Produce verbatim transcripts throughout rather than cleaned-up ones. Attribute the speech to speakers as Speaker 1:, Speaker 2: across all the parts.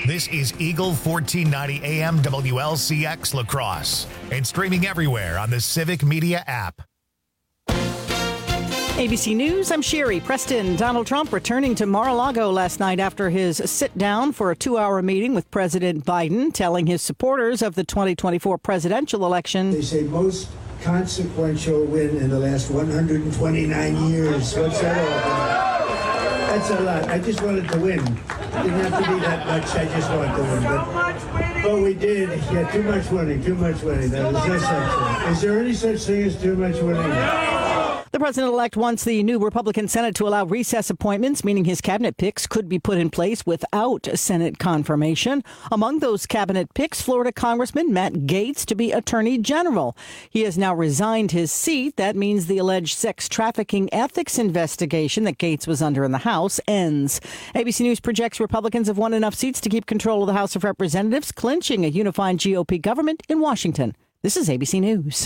Speaker 1: This is Eagle fourteen ninety A M W L C X La Crosse and streaming everywhere on the Civic Media app.
Speaker 2: A B C News, I'm Sherry Preston. Donald Trump returning to Mar-a-Lago last night after his sit-down for a two-hour meeting with President Biden, telling his supporters of the twenty twenty-four presidential election.
Speaker 3: They say most consequential win in the last one hundred twenty-nine years. What's that all about? That's a lot. I just wanted to win. It didn't have to be that much. I just wanted to win. But, but we did. Yeah, too much winning. Too much winning. There was no such thing. Is there any such thing as too much winning?
Speaker 2: The president-elect wants the new Republican Senate to allow recess appointments, meaning his cabinet picks could be put in place without Senate confirmation. Among those cabinet picks, Florida Congressman Matt Gaetz to be Attorney General. He has now resigned his seat. That means the alleged sex trafficking ethics investigation that Gaetz was under in the House ends. A B C News projects Republicans have won enough seats to keep control of the House of Representatives, clinching a unified G O P government in Washington. This is A B C News.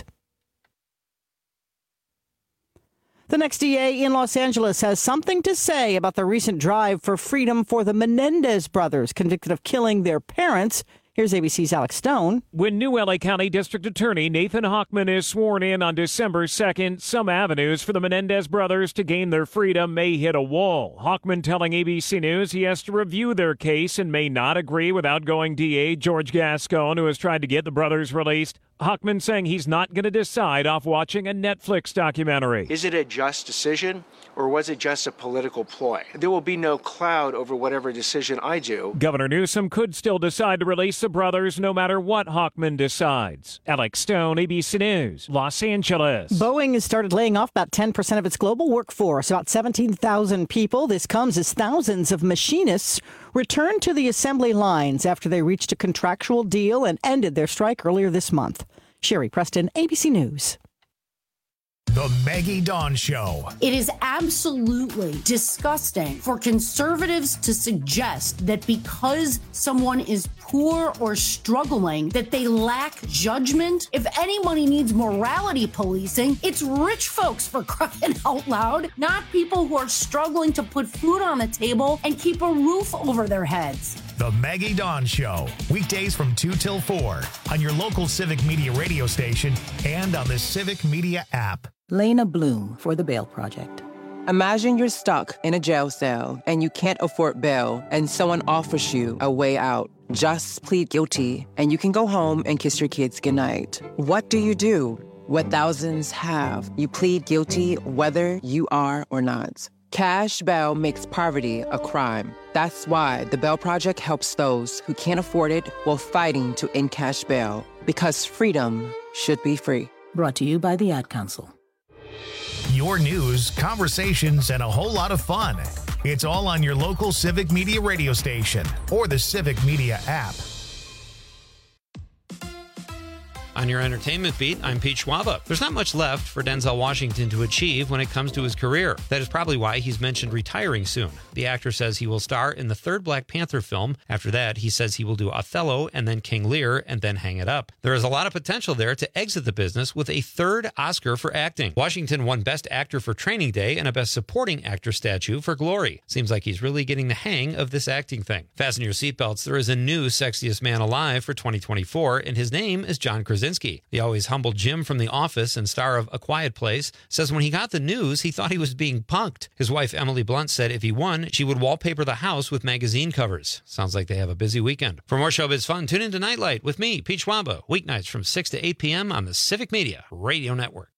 Speaker 2: The next D A in Los Angeles has something to say about the recent drive for freedom for the Menendez brothers, convicted of killing their parents. Here's A B C's Alex Stone.
Speaker 4: When new L A County District Attorney Nathan Hochman is sworn in on December second, some avenues for the Menendez brothers to gain their freedom may hit a wall. Hochman telling A B C News he has to review their case and may not agree with outgoing D A George Gascon, who has tried to get the brothers released. Hochman saying he's not going to decide off watching a Netflix documentary.
Speaker 5: Is it a just decision, or was it just a political ploy? There will be no cloud over whatever decision I do.
Speaker 4: Governor Newsom could still decide to release the brothers no matter what Hochman decides. Alex Stone, A B C News, Los Angeles.
Speaker 2: Boeing has started laying off about ten percent of its global workforce, about seventeen thousand people. This comes as thousands of machinists returned to the assembly lines after they reached a contractual deal and ended their strike earlier this month. Sherry Preston, A B C News.
Speaker 1: The Maggie Dawn Show.
Speaker 6: It is absolutely disgusting for conservatives to suggest that because someone is poor or struggling, that they lack judgment. If anybody needs morality policing, it's rich folks, for crying out loud, not people who are struggling to put food on the table and keep a roof over their heads.
Speaker 1: The Maggie Dawn Show, weekdays from two till four on your local Civic Media radio station and on the Civic Media app.
Speaker 7: Lena Bloom for the Bail Project.
Speaker 8: Imagine you're stuck in a jail cell and you can't afford bail and someone offers you a way out. Just plead guilty and you can go home and kiss your kids goodnight. What do you do? What thousands have. You plead guilty whether you are or not. Cash bail makes poverty a crime. That's why the Bail Project helps those who can't afford it while fighting to end cash bail. Because freedom should be free.
Speaker 7: Brought to you by the Ad Council.
Speaker 1: Your news, conversations, and a whole lot of fun. It's all on your local Civic Media radio station or the Civic Media app.
Speaker 9: On your entertainment beat, I'm Pete Schwaba. There's not much left for Denzel Washington to achieve when it comes to his career. That is probably why he's mentioned retiring soon. The actor says he will star in the third Black Panther film. After that, he says he will do Othello and then King Lear and then hang it up. There is a lot of potential there to exit the business with a third Oscar for acting. Washington won Best Actor for Training Day and a Best Supporting Actor statue for Glory. Seems like he's really getting the hang of this acting thing. Fasten your seatbelts. There is a new Sexiest Man Alive for twenty twenty-four, and his name is John Krasinski. The always humble Jim from The Office and star of A Quiet Place says when he got the news, he thought he was being punked. His wife, Emily Blunt, said if he won, she would wallpaper the house with magazine covers. Sounds like they have a busy weekend. For more showbiz fun, tune in to Nightlight with me, Pete Schwaba, weeknights from six to eight p.m. on the Civic Media Radio Network.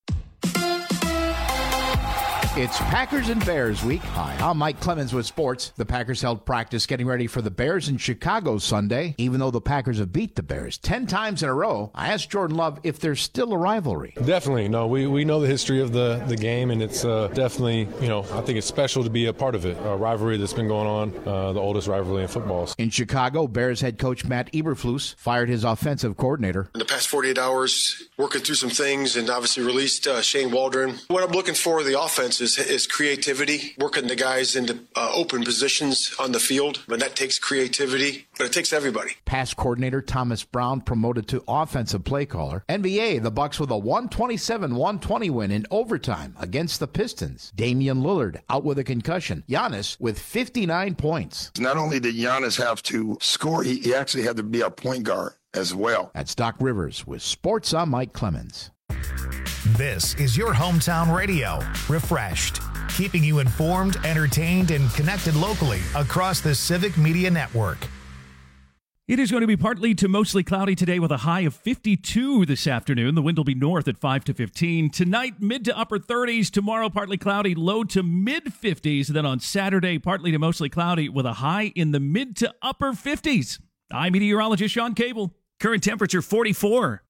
Speaker 10: It's Packers and Bears week. Hi, I'm Mike Clemens with sports. The Packers held practice getting ready for the Bears in Chicago Sunday. Even though the Packers have beat the Bears ten times in a row, I asked Jordan Love if there's still a rivalry.
Speaker 11: Definitely. No, we, we know the history of the, the game, and it's uh, definitely, you know, I think it's special to be a part of it. A rivalry that's been going on, uh, the oldest rivalry in football.
Speaker 10: In Chicago, Bears head coach Matt Eberflus fired his offensive coordinator.
Speaker 12: In the past forty-eight hours, working through some things and obviously released uh, Shane Waldron. What I'm looking for in the offense is is, is creativity, working the guys into uh, open positions on the field. But that takes creativity, but it takes everybody.
Speaker 10: Pass coordinator Thomas Brown promoted to offensive play caller. N B A, the Bucks with a one twenty-seven one twenty win in overtime against the Pistons. Damian Lillard out with a concussion. Giannis with fifty-nine points.
Speaker 13: Not only did Giannis have to score, he, he actually had to be a point guard as well.
Speaker 10: That's Doc Rivers with Sports on Mike Clemens.
Speaker 1: This is your hometown radio, Refreshed, keeping you informed, entertained, and connected locally across the Civic Media Network.
Speaker 14: It is going to be partly to mostly cloudy today with a high of fifty-two this afternoon. The wind will be north at five to fifteen. Tonight, mid to upper thirties. Tomorrow, partly cloudy, low to mid fifties. Then on Saturday, partly to mostly cloudy with a high in the mid to upper fifties. I'm meteorologist Sean Cable. Current temperature forty-four.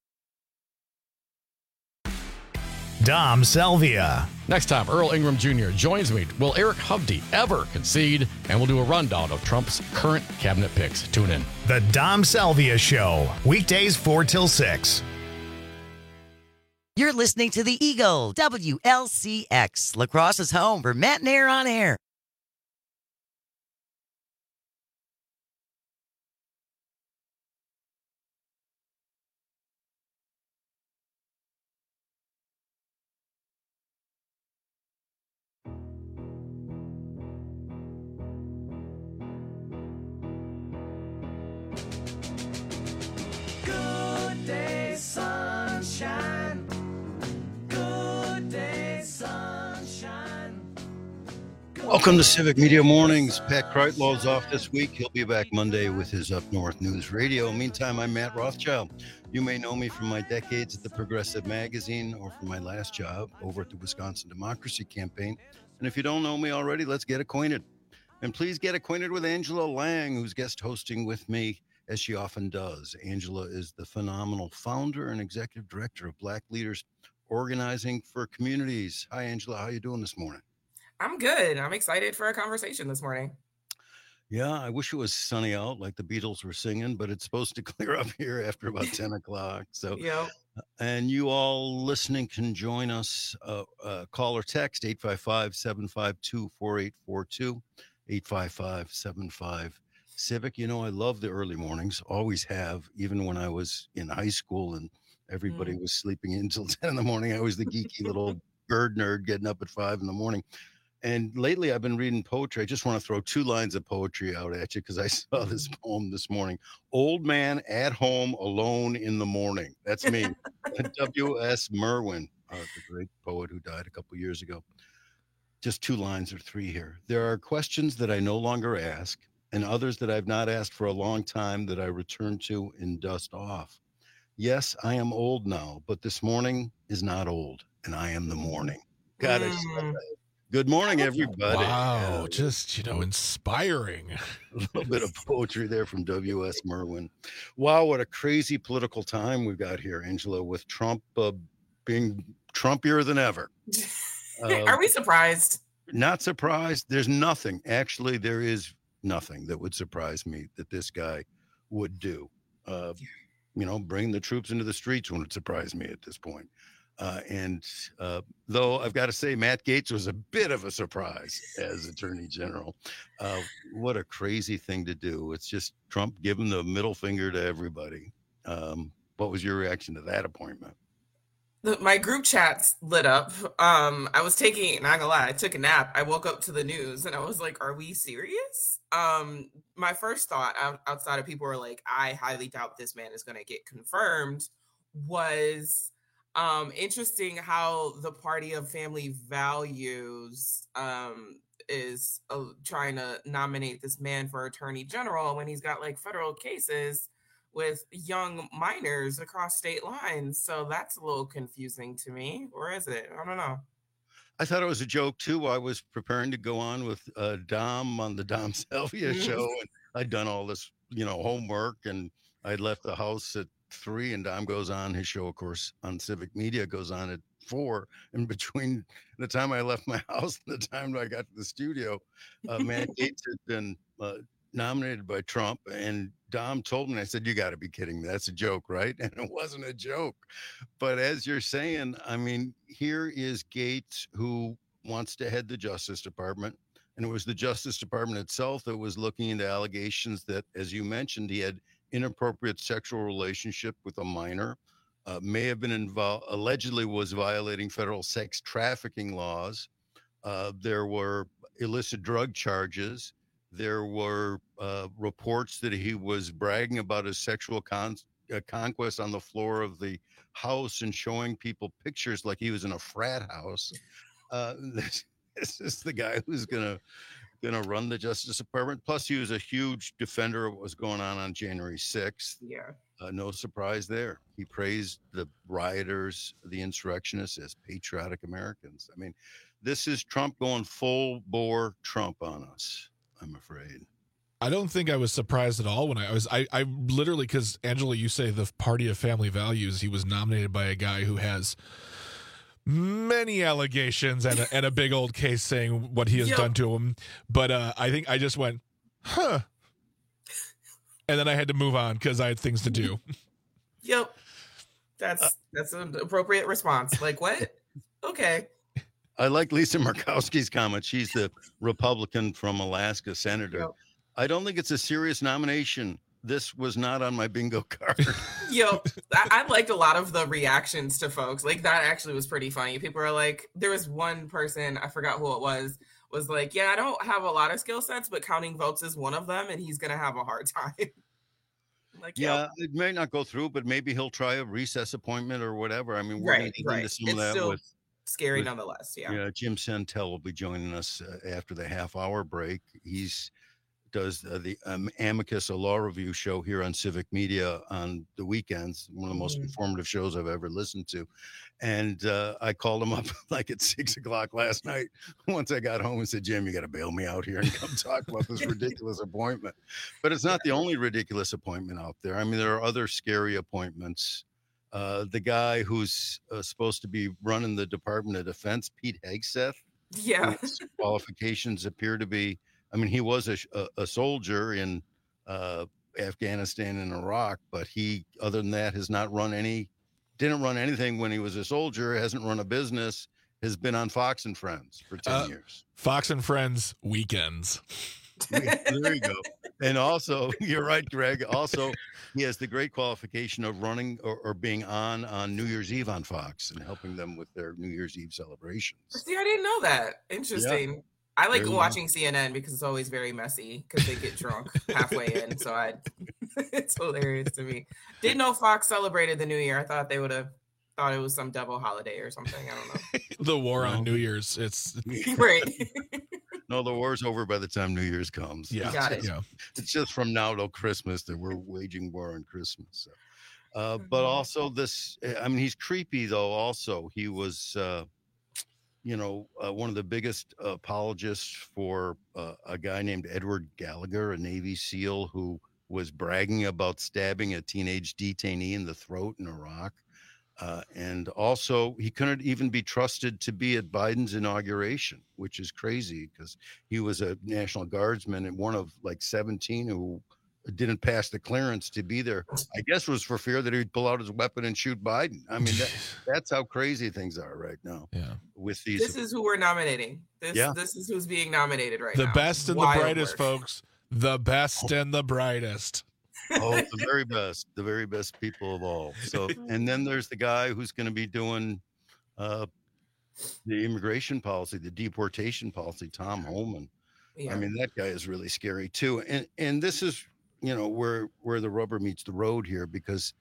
Speaker 1: Dom Salvia.
Speaker 15: Next time, Earl Ingram Junior joins me. Will Eric Hovde ever concede? And we'll do a rundown of Trump's current cabinet picks. Tune in.
Speaker 1: The Dom Salvia Show, weekdays four till six.
Speaker 16: You're listening to the Eagle, W L C X, La Crosse's home for Matt and Air on Air.
Speaker 17: Sunshine. Good day, sunshine. Good
Speaker 18: Welcome to Civic Media Mornings. Pat Kreitlow's off this week. He'll be back Monday with his Up North News Radio. Meantime, I'm Matt Rothschild. You may know me from my decades at the Progressive Magazine or from my last job over at the Wisconsin Democracy Campaign. And if you don't know me already, let's get acquainted. And please get acquainted with Angela Lang, who's guest hosting with me, as she often does. Angela is the phenomenal founder and executive director of Black Leaders Organizing for Communities. Hi, Angela. How you doing this morning?
Speaker 19: I'm good. I'm excited for a conversation this morning.
Speaker 18: Yeah, I wish it was sunny out like the Beatles were singing, but it's supposed to clear up here after about ten o'clock. So,
Speaker 19: yep.
Speaker 18: And you all listening can join us. Uh, uh, call or text eight five five, seven five two, four eight four two, eight five five, seven five Civic. You know, I love the early mornings, always have, even when I was in high school and everybody mm. was sleeping until ten in the morning. I was the geeky little bird nerd getting up at five in the morning. And lately I've been reading poetry. I just want to throw two lines of poetry out at you because I saw this poem this morning. Old Man at Home Alone in the Morning. That's me. W S Merwin, uh, the great poet who died a couple years ago. Just two lines or three here. There are questions that I no longer ask, and others that I've not asked for a long time that I return to and dust off. Yes, I am old now, but this morning is not old, and I am the morning. God, I said that. Good morning, everybody.
Speaker 20: Wow, just, you know, inspiring.
Speaker 18: A little bit of poetry there from W S Merwin. Wow, what a crazy political time we've got here, Angela, with Trump uh, being Trumpier than ever.
Speaker 19: Uh, Are we surprised?
Speaker 18: Not surprised. There's nothing. Actually, there is nothing that would surprise me that this guy would do. Uh, you know, bring the troops into the streets wouldn't surprise me at this point. Uh, and uh, though I've got to say, Matt Gaetz was a bit of a surprise as Attorney General. Uh, what a crazy thing to do. It's just Trump giving the middle finger to everybody. Um, what was your reaction to that appointment?
Speaker 19: The, my group chats lit up. Um, I was taking, not gonna lie, I took a nap. I woke up to the news and I was like, are we serious? Um, my first thought out, outside of people were like, I highly doubt this man is going to get confirmed, was um, interesting how the party of family values um, is uh, trying to nominate this man for attorney general when he's got like federal cases with young minors across state lines. So that's a little confusing to me. Or is it? I don't know.
Speaker 18: I thought it was a joke too. I was preparing to go on with uh, Dom on the Dom Salvia show, and I'd done all this, you know, homework, and I'd left the house at three, and Dom goes on his show, of course, on Civic Media, goes on at four. And between the time I left my house and the time I got to the studio, uh, Matt Gaetz had been uh, nominated by Trump, and Dom told me, I said, you got to be kidding me. That's a joke, right? And it wasn't a joke. But as you're saying, I mean, here is Gaetz, who wants to head the Justice Department. And it was the Justice Department itself that was looking into allegations that, as you mentioned, he had inappropriate sexual relationship with a minor, uh, may have been involved, allegedly was violating federal sex trafficking laws. Uh, there were illicit drug charges. There were uh, reports that he was bragging about his sexual con- uh, conquest on the floor of the house and showing people pictures like he was in a frat house. Uh, this, this is the guy who's gonna gonna run the Justice Department. Plus, he was a huge defender of what was going on on January sixth.
Speaker 19: Yeah,
Speaker 18: uh, no surprise there. He praised the rioters, the insurrectionists, as patriotic Americans. I mean, this is Trump going full bore Trump on us, I'm afraid.
Speaker 20: I don't think I was surprised at all when I was, I, I literally, because Angela, you say the party of family values, he was nominated by a guy who has many allegations and a, and a big old case saying what he has
Speaker 19: Yep.
Speaker 20: done to him. But uh, I think I just went, huh. And then I had to move on because I had things to do.
Speaker 19: Yep. That's that's an appropriate response. Like, what? Okay.
Speaker 18: I like Lisa Murkowski's comment. She's the Republican from Alaska senator.
Speaker 19: Yep.
Speaker 18: I don't think it's a serious nomination. This was not on my bingo card.
Speaker 19: Yo, I, I liked a lot of the reactions to folks. Like, that actually was pretty funny. People are like, there was one person, I forgot who it was, was like, yeah, I don't have a lot of skill sets, but counting votes is one of them, and he's going to have a hard time. Like,
Speaker 18: Yeah,
Speaker 19: yo,
Speaker 18: it may not go through, but maybe he'll try a recess appointment or whatever. I mean, we're going
Speaker 19: right,
Speaker 18: to get
Speaker 19: right.
Speaker 18: into some
Speaker 19: It's
Speaker 18: of that
Speaker 19: still
Speaker 18: with,
Speaker 19: scary
Speaker 18: with-
Speaker 19: nonetheless. Yeah.
Speaker 18: yeah. Jim Santel will be joining us uh, after the half hour break. He's does uh, the um, Amicus, a law review show here on Civic Media on the weekends, one of the most
Speaker 19: Mhm.
Speaker 18: informative shows I've ever listened to. And uh, I called him up like at six o'clock last night. Once I got home and said, Jim, you got to bail me out here and come talk about this ridiculous appointment. But it's not the only ridiculous appointment out there. I mean, there are other scary appointments. Uh, the guy who's uh, supposed to be running the Department of Defense, Pete Hegseth,
Speaker 19: Yeah.
Speaker 18: whose qualifications appear to be, I mean, he was a, a, a soldier in uh, Afghanistan and Iraq, but he, other than that, has not run any, didn't run anything when he was a soldier, hasn't run a business, has been on Fox and Friends for ten
Speaker 20: Uh,
Speaker 18: years.
Speaker 20: Fox and Friends weekends.
Speaker 18: There you go. And also, you're right, Greg. Also, he has the great qualification of running or, or being on on New Year's Eve on Fox and helping them with their New Year's Eve celebrations.
Speaker 19: See, I didn't know that. Interesting. I like
Speaker 18: There you go.
Speaker 19: watching C N N because it's always very messy because they get drunk halfway in. So I, it's hilarious to me. Didn't know Fox celebrated the New Year. I thought they would have thought it was some devil holiday or something. I don't know.
Speaker 20: The war on New Year's. It's
Speaker 19: Right.
Speaker 18: No, the war's over by the time New Year's comes.
Speaker 20: Yeah.
Speaker 19: Got it.
Speaker 20: Yeah.
Speaker 18: It's just from now till Christmas that we're waging war on Christmas. So. Uh,
Speaker 19: Mm-hmm.
Speaker 18: but also this, I mean, he's creepy though. Also, he was, uh, you know, uh, one of the biggest apologists for uh, a guy named Edward Gallagher, a Navy SEAL who was bragging about stabbing a teenage detainee in the throat in Iraq. Uh, and also, he couldn't even be trusted to be at Biden's inauguration, which is crazy because he was a National Guardsman and one of like seventeen who didn't pass the clearance to be there. I guess was for fear that he'd pull out his weapon and shoot Biden. I mean, that, that's how crazy things are right now.
Speaker 20: Yeah.
Speaker 18: With these,
Speaker 19: This is who we're nominating. This
Speaker 18: Yeah.
Speaker 19: this is who's being nominated right
Speaker 20: The
Speaker 19: now.
Speaker 20: best and
Speaker 19: Wild
Speaker 20: the brightest,
Speaker 19: work.
Speaker 20: folks. The best and the brightest.
Speaker 18: oh, the very best, the very best people of all. So, and then there's the guy who's going to be doing uh, the immigration policy, the deportation policy, Tom Holman.
Speaker 19: Yeah.
Speaker 18: I mean, that guy is really scary too. And and this is, you know, where where the rubber meets the road here, because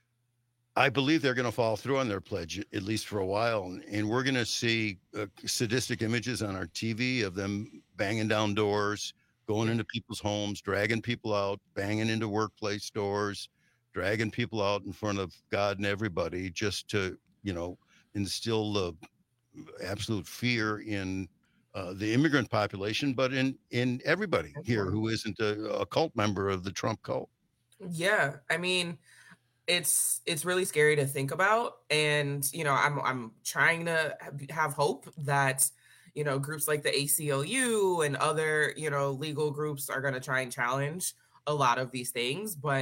Speaker 18: I believe they're going to follow through on their pledge, at least for a while. And, and we're going to see uh, sadistic images on our T V of them banging down doors, going into people's homes, dragging people out, banging into workplace doors, dragging people out in front of God and everybody just to, you know, instill the absolute fear in uh, the immigrant population, but in, in everybody here who isn't a, a cult member of the Trump cult.
Speaker 19: Yeah, I mean, it's it's really scary to think about, and you know, I'm I'm trying to have hope that you know groups like the A C L U and other you know legal groups are going to try and challenge a lot of these things, but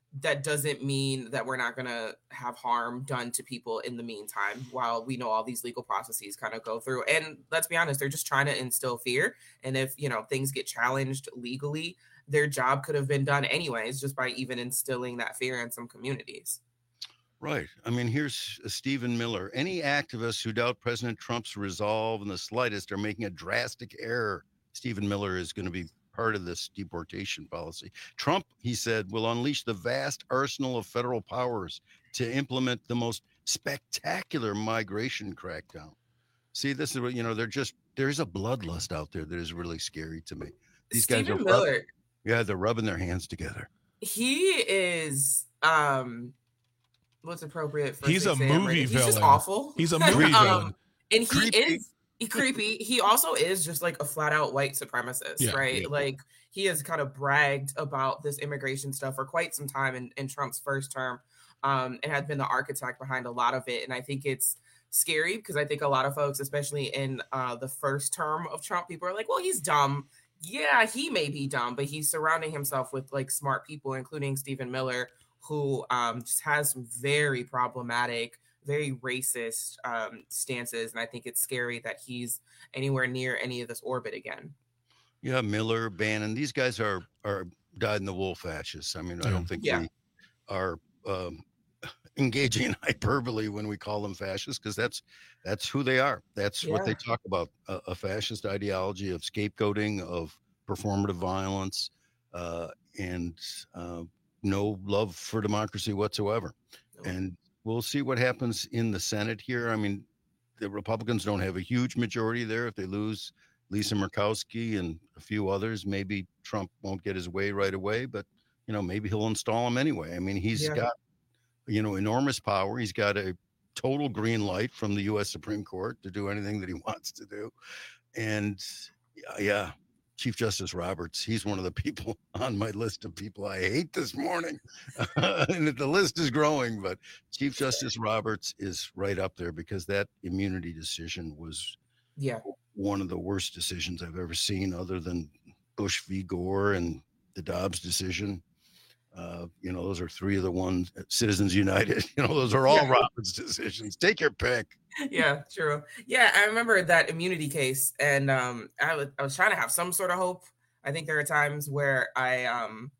Speaker 19: that doesn't mean that we're not going to have harm done to people in the meantime while we know all these legal processes kind of go through. And let's be honest, they're just trying to instill fear. And if, you know, things get challenged legally, their job could have been done anyways, just by even instilling that fear in some communities.
Speaker 18: Right. I mean, here's Stephen Miller. Any activists who doubt President Trump's resolve in the slightest are making a drastic error. Stephen Miller is going to be part of this deportation policy. Trump, he said, will unleash the vast arsenal of federal powers to implement the most spectacular migration crackdown. See, this is what, you know, they're just, there's a bloodlust out there that is really scary to me. These
Speaker 19: Stephen
Speaker 18: guys are
Speaker 19: Miller.
Speaker 18: rubbing, yeah, they're rubbing their hands together.
Speaker 19: He is, um, what's appropriate for
Speaker 20: he's a
Speaker 19: Sam
Speaker 20: movie
Speaker 19: rating.
Speaker 20: villain.
Speaker 19: He's just awful.
Speaker 20: He's a movie
Speaker 19: um,
Speaker 20: villain.
Speaker 19: And he
Speaker 18: Creepy.
Speaker 19: is he creepy. He also is just like a flat out white supremacist,
Speaker 20: Yeah.
Speaker 19: right?
Speaker 18: Yeah.
Speaker 19: Like he has kind of bragged about this immigration stuff for quite some time in, in Trump's first term, um, and has been the architect behind a lot of it. And I think it's scary because I think a lot of folks, especially in uh, the first term of Trump, people are like, well, he's dumb. Yeah, he may be dumb, but he's surrounding himself with like smart people, including Stephen Miller, who um, just has some very problematic, very racist um, stances. And I think it's scary that he's anywhere near any of this orbit again.
Speaker 18: Yeah, Miller, Bannon, these guys are are dyed-in-the-wool fascists. I mean, I don't think
Speaker 19: Yeah.
Speaker 18: we are um, engaging in hyperbole when we call them fascists, because that's that's who they are. That's what they
Speaker 19: Yeah.
Speaker 18: talk about, a, a fascist ideology of scapegoating, of performative violence, uh, and uh, no love for democracy whatsoever. And we'll see what happens in the Senate here. I mean, the Republicans don't have a huge majority there. If they lose Lisa Murkowski and a few others, maybe Trump won't get his way right away, but, you know, maybe he'll install him anyway. I mean, he's
Speaker 19: Yeah.
Speaker 18: got, you know, enormous power. He's got a total green light from the U S Supreme Court to do anything that he wants to do. And yeah, yeah, Chief Justice Roberts, he's one of the people on my list of people I hate this morning. And the list is growing, but Chief Justice Roberts is right up there because that immunity decision was
Speaker 19: Yeah.
Speaker 18: one of the worst decisions I've ever seen, other than Bush v. Gore and the Dobbs decision. Uh, you know, those are three of the ones, Citizens United, you know, those are all
Speaker 19: Yeah.
Speaker 18: Roberts decisions. Take your pick.
Speaker 19: Yeah, true. Yeah, I remember that immunity case, and um, I was I was trying to have some sort of hope. I think there are times where I um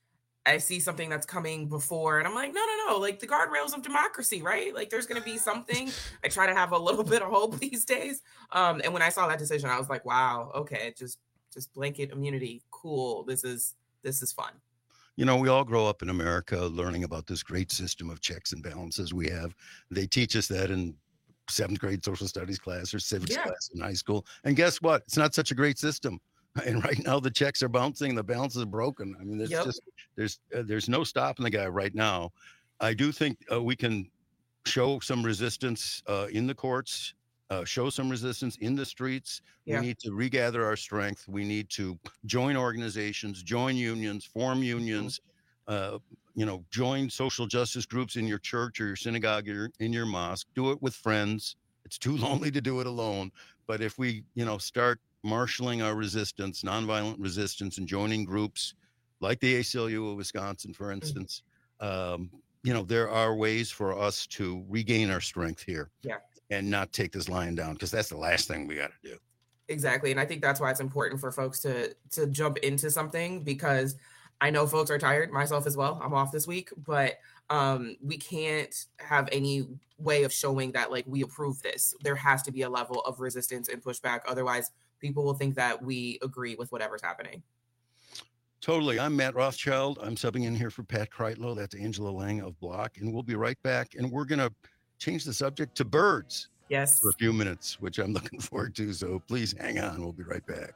Speaker 19: I see something that's coming before, and I'm like, no, no, no, like the guardrails of democracy, right? Like there's gonna be something. I try to have a little bit of hope these days. Um, and when I saw that decision, I was like, wow, okay, just just blanket immunity, cool. This is this is fun.
Speaker 18: You know, we all grow up in America learning about this great system of checks and balances we have. They teach us that in seventh grade social studies class or civics
Speaker 19: Yeah.
Speaker 18: class in high school. And guess what? It's not such a great system. And right now the checks are bouncing, the balance is broken. I mean, there's
Speaker 19: Yep.
Speaker 18: just there's uh, there's no stopping the guy right now. I do think uh, we can show some resistance uh, in the courts, uh, show some resistance in the streets.
Speaker 19: Yeah.
Speaker 18: We need to regather our strength. We need to join organizations, join unions, form unions, uh, you know, join social justice groups in your church or your synagogue or in your mosque. Do it with friends. It's too lonely to do it alone. But if we, you know, start marshaling our resistance, nonviolent resistance, and joining groups like the A C L U of Wisconsin, for instance, um, you know, there are ways for us to regain our strength here.
Speaker 19: Yeah.
Speaker 18: And not take this lying down, because that's the last thing we got to do.
Speaker 19: Exactly. And I think that's why it's important for folks to to jump into something, because I know folks are tired, myself as well. I'm off this week, but um, we can't have any way of showing that like we approve this. There has to be a level of resistance and pushback. Otherwise, people will think that we agree with whatever's happening.
Speaker 18: Totally. I'm Matt Rothschild. I'm subbing in here for Pat Kreitlow. That's Angela Lang of Block. And we'll be right back. And we're going to change the subject to birds.
Speaker 19: Yes.
Speaker 18: For a few minutes, which I'm looking forward to. So please hang on. We'll be right back.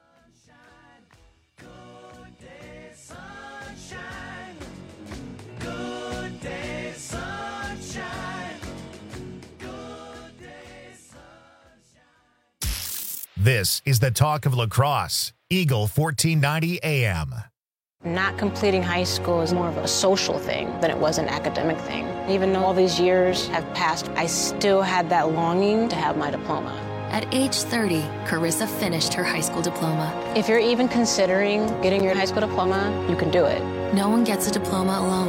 Speaker 17: Good day, sunshine. Good day, sunshine.
Speaker 1: This is the talk of lacrosse. Eagle fourteen ninety A M.
Speaker 21: Not completing high school is more of a social thing than it was an academic thing. Even though all these years have passed, I still had that longing to have my diploma.
Speaker 22: At age thirty, Carissa finished her high school diploma.
Speaker 21: If you're even considering getting your high school diploma, you can do it.
Speaker 22: No one gets a diploma alone.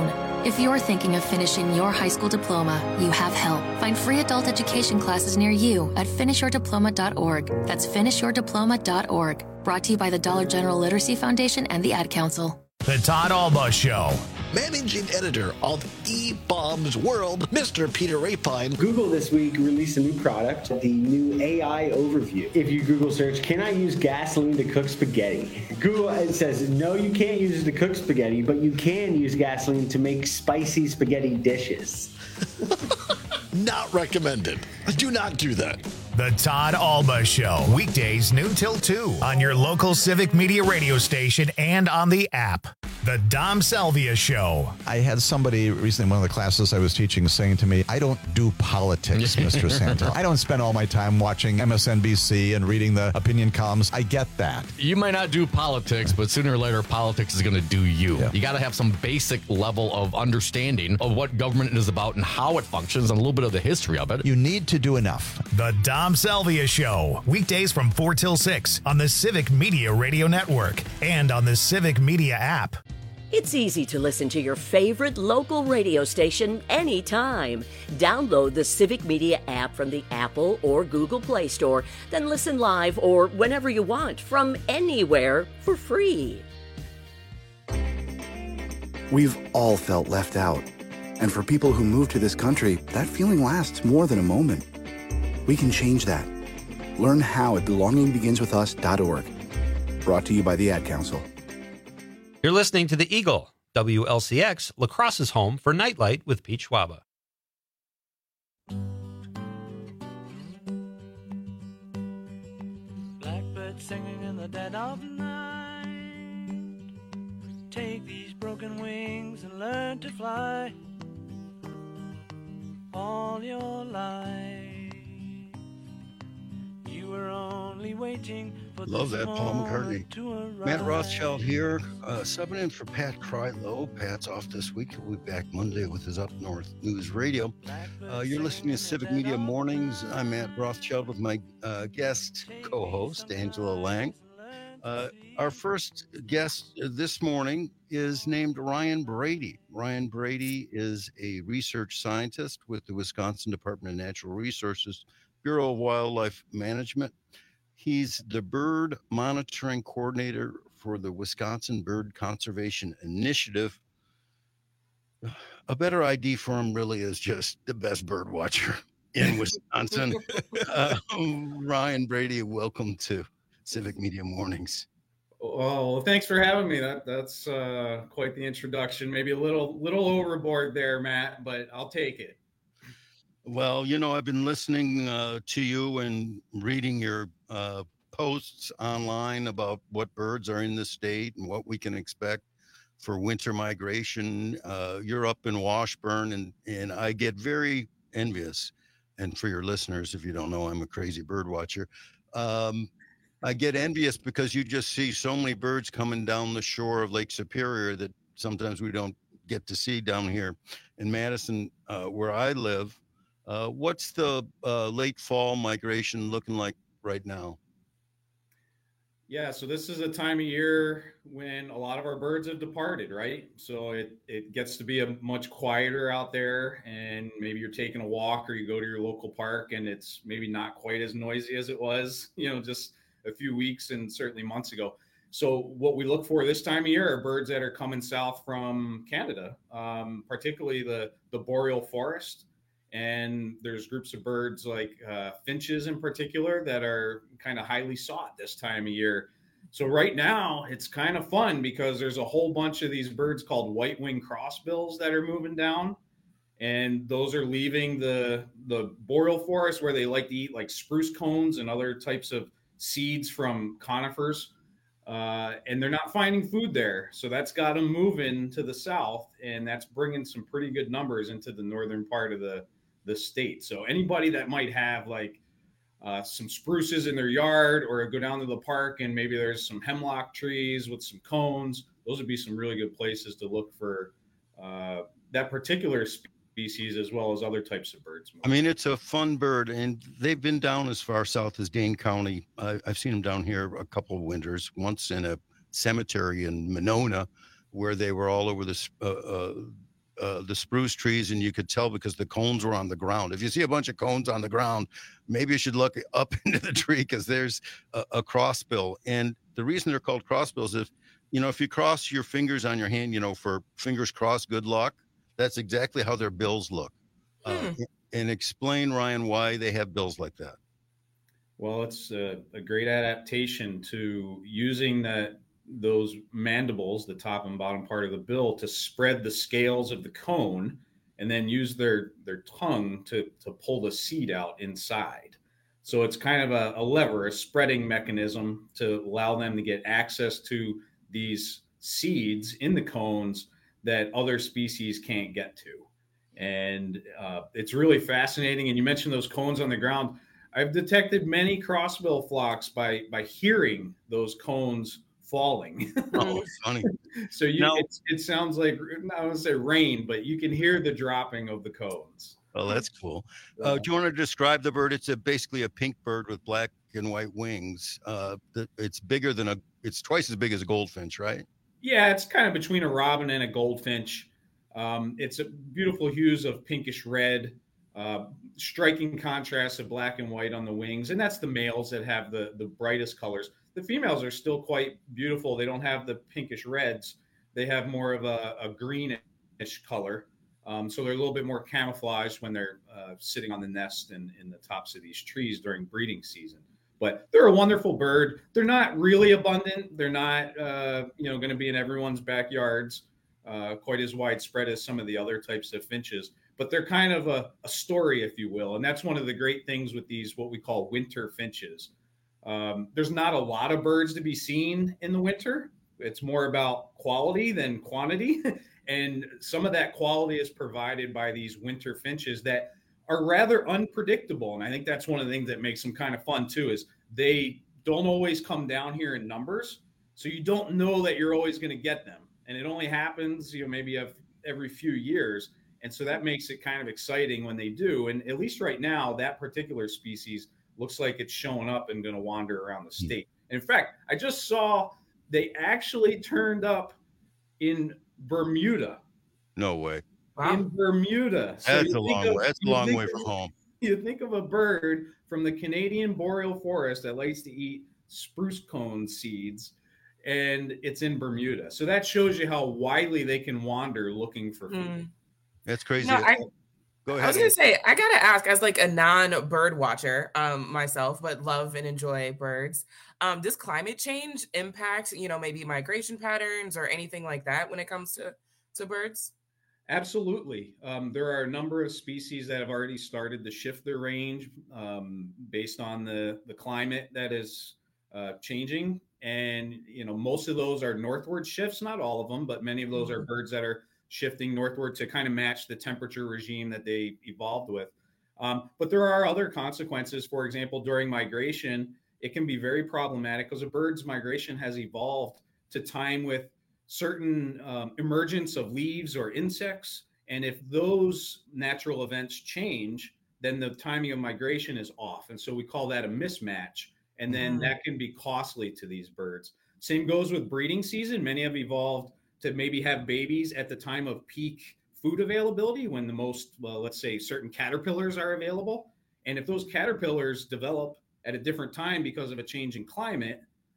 Speaker 22: If you're thinking of finishing your high school diploma, you have help. Find free adult education classes near you at finish your diploma dot org. That's finish your diploma dot org. Brought to you by the Dollar General Literacy Foundation and the Ad Council.
Speaker 1: The Todd Alba Show.
Speaker 3: Managing editor of eBaum's World, Mister Peter Rapine.
Speaker 5: Google this week released a new product, the new A I overview. If you Google search, can I use gasoline to cook spaghetti? Google it says, no, you can't use it to cook spaghetti, but you can use gasoline to make spicy spaghetti dishes.
Speaker 3: Not recommended. Do not do that.
Speaker 1: The Todd Alba Show. Weekdays noon till two on your local Civic Media radio station and on the app. The Dom Salvia Show.
Speaker 23: I had somebody recently in one of the classes I was teaching saying to me, I don't do politics, Mister Santel. I don't spend all my time watching M S N B C and reading the opinion columns. I get that.
Speaker 15: You might not do politics, but sooner or later, politics is going to do you. Yeah. You got to have some basic level of understanding of what government is about and how it functions and a little bit of the history of it.
Speaker 23: You need to do enough.
Speaker 1: The Dom Salvia Show. Weekdays from four till six on the Civic Media Radio Network and on the Civic Media app.
Speaker 24: It's easy to listen to your favorite local radio station anytime. Download the Civic Media app from the Apple or Google Play Store, then listen live or whenever you want from anywhere for free.
Speaker 25: We've all felt left out. And for people who move to this country, that feeling lasts more than a moment. We can change that. Learn how at belonging begins with us dot org. Brought to you by the Ad Council.
Speaker 9: You're listening to The Eagle, W L C X, La Crosse's home for Nightlight with Pete Schwaba.
Speaker 17: Blackbird singing in the dead of night. Take these broken wings and learn to fly. All your life you were only waiting for
Speaker 18: Love
Speaker 17: this
Speaker 18: that, Paul
Speaker 17: moment
Speaker 18: McCartney.
Speaker 17: to arrive.
Speaker 18: Matt Rothschild here, uh, subbing in for Pat Krylo. Pat's off this week. He'll be back Monday with his Up North News Radio. Uh, you're listening to Civic Media Mornings. I'm Matt Rothschild with my uh, guest co-host, Angela Lang. Uh, our first guest this morning is named Ryan Brady. Ryan Brady is a research scientist with the Wisconsin Department of Natural Resources, Bureau of Wildlife Management. He's the bird monitoring coordinator for the Wisconsin Bird Conservation Initiative. A better I D for him really is just the best bird watcher in Wisconsin. uh, Ryan Brady, welcome to Civic Media Mornings.
Speaker 26: Oh, well, thanks for having me. That that's uh, quite the introduction. Maybe a little little overboard there, Matt, but I'll take it.
Speaker 18: Well, you know, I've been listening uh, to you and reading your uh, posts online about what birds are in the state and what we can expect for winter migration. Uh, you're up in Washburn, and, and I get very envious. And for your listeners, if you don't know, I'm a crazy bird watcher. Um, I get envious because you just see so many birds coming down the shore of Lake Superior that sometimes we don't get to see down here in Madison, uh, where I live. Uh, what's the uh, late fall migration looking like right now?
Speaker 26: Yeah, so this is a time of year when a lot of our birds have departed, right? So it, it gets to be a much quieter out there, and maybe you're taking a walk or you go to your local park and it's maybe not quite as noisy as it was, you know, just a few weeks and certainly months ago. So what we look for this time of year are birds that are coming south from Canada, um, particularly the, the boreal forest. And there's groups of birds like uh, finches in particular that are kind of highly sought this time of year. So right now it's kind of fun because there's a whole bunch of these birds called white-winged crossbills that are moving down. And those are leaving the, the boreal forest where they like to eat like spruce cones and other types of seeds from conifers. Uh, and they're not finding food there. So that's got them moving to the south, and that's bringing some pretty good numbers into the northern part of the, the state. So anybody that might have like uh, some spruces in their yard, or go down to the park and maybe there's some hemlock trees with some cones, those would be some really good places to look for uh, that particular species as well as other types of birds.
Speaker 18: I mean, it's a fun bird, and they've been down as far south as Dane County. I, I've seen them down here a couple of winters, once in a cemetery in Monona, where they were all over this uh, uh, uh, the spruce trees, and you could tell because the cones were on the ground. If you see a bunch of cones on the ground, maybe you should look up into the tree because there's a, a crossbill. And the reason they're called crossbills is, you know, if you cross your fingers on your hand, you know, for fingers crossed, good luck, that's exactly how their bills look. Hmm. Uh, and explain, Ryan, why they have bills like that.
Speaker 26: Well, it's a, a great adaptation to using that those mandibles, the top and bottom part of the bill, to spread the scales of the cone and then use their their tongue to to pull the seed out inside. So it's kind of a, a lever, a spreading mechanism to allow them to get access to these seeds in the cones that other species can't get to. And uh, it's really fascinating. And you mentioned those cones on the ground. I've detected many crossbill flocks by by hearing those cones falling.
Speaker 18: Oh, it's funny.
Speaker 26: So you,
Speaker 18: now,
Speaker 26: it, it sounds like, I don't say rain, but you can hear the dropping of the cones.
Speaker 18: Oh, that's cool. Uh, do you want to describe the bird? It's a, basically a pink bird with black and white wings. Uh, the, it's bigger than a, it's twice as big as a goldfinch, right?
Speaker 26: Yeah, it's kind of between a robin and a goldfinch. Um, it's a beautiful hues of pinkish red, uh, striking contrast of black and white on the wings. And that's the males that have the, the brightest colors. The females are still quite beautiful. They don't have the pinkish reds. They have more of a, a greenish color. Um, so they're a little bit more camouflaged when they're uh, sitting on the nest and in the tops of these trees during breeding season. But they're a wonderful bird. They're not really abundant. They're not, uh, you know, going to be in everyone's backyards, uh, quite as widespread as some of the other types of finches. But they're kind of a, a story, if you will. And that's one of the great things with these, what we call winter finches. Um, there's not a lot of birds to be seen in the winter. It's more about quality than quantity. And some of that quality is provided by these winter finches that are rather unpredictable. And I think that's one of the things that makes them kind of fun too, is they don't always come down here in numbers. So you don't know that you're always going to get them. And it only happens, you know, maybe every few years. And so that makes it kind of exciting when they do. And at least right now, that particular species looks like it's showing up and going to wander around the state. In fact, I just saw they actually turned up in Bermuda.
Speaker 18: No way.
Speaker 26: Wow. In Bermuda.
Speaker 18: So that's a long of, way. That's a long way from
Speaker 26: of,
Speaker 18: home.
Speaker 26: You think of a bird from the Canadian boreal forest that likes to eat spruce cone seeds, and it's in Bermuda. So that shows you how widely they can wander looking for food. Mm.
Speaker 18: That's crazy.
Speaker 19: No, I,
Speaker 18: Go ahead.
Speaker 19: I was going to say, I got to ask, as like a non-bird watcher um, myself, but love and enjoy birds, um, does climate change impact, you know, maybe migration patterns or anything like that when it comes to, to birds?
Speaker 26: Absolutely. Um, there are a number of species that have already started to shift their range um, based on the, the climate that is uh, changing. And, you know, most of those are northward shifts, not all of them, but many of those are birds that are shifting northward to kind of match the temperature regime that they evolved with. Um, but there are other consequences. For example, during migration, it can be very problematic because a bird's migration has evolved to time with certain um, emergence of leaves or insects. And if those natural events change, then the timing of migration is off. And so we call that a mismatch. And then mm. that can be costly to these birds. Same goes with breeding season. Many have evolved to maybe have babies at the time of peak food availability when the most, well, let's say certain caterpillars are available. And if those caterpillars develop at a different time because of a change in climate,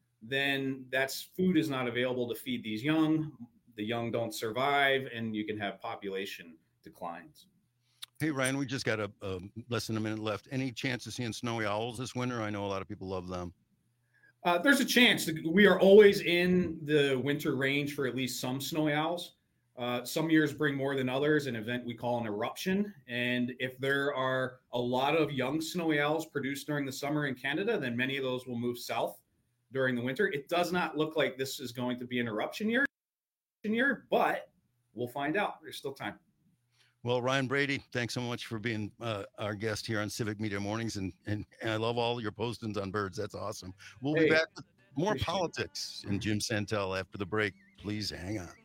Speaker 26: then that's food is not available to feed these young. The young don't survive, and you can have population declines.
Speaker 18: Hey, Ryan, we just got a, a less than a minute left. Any chance of seeing snowy owls this winter? I know a lot of people love them.
Speaker 26: Uh, there's a chance. We are always in the winter range for at least some snowy owls. Uh, some years bring more than others, an event we call an eruption. And if there are a lot of young snowy owls produced during the summer in Canada, then many of those will move south during the winter. It does not look like this is going to be an eruption year, year, but we'll find out. There's still time.
Speaker 18: Well, Ryan Brady, thanks so much for being uh, our guest here on Civic Media Mornings. And, and, and I love all your postings on birds. That's awesome. We'll hey, be back with more politics and Jim Santel after the break. Please hang on.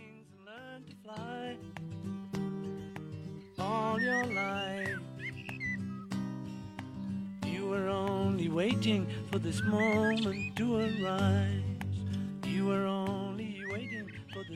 Speaker 17: All your life, you were only waiting for this moment to arise. You were only waiting for this.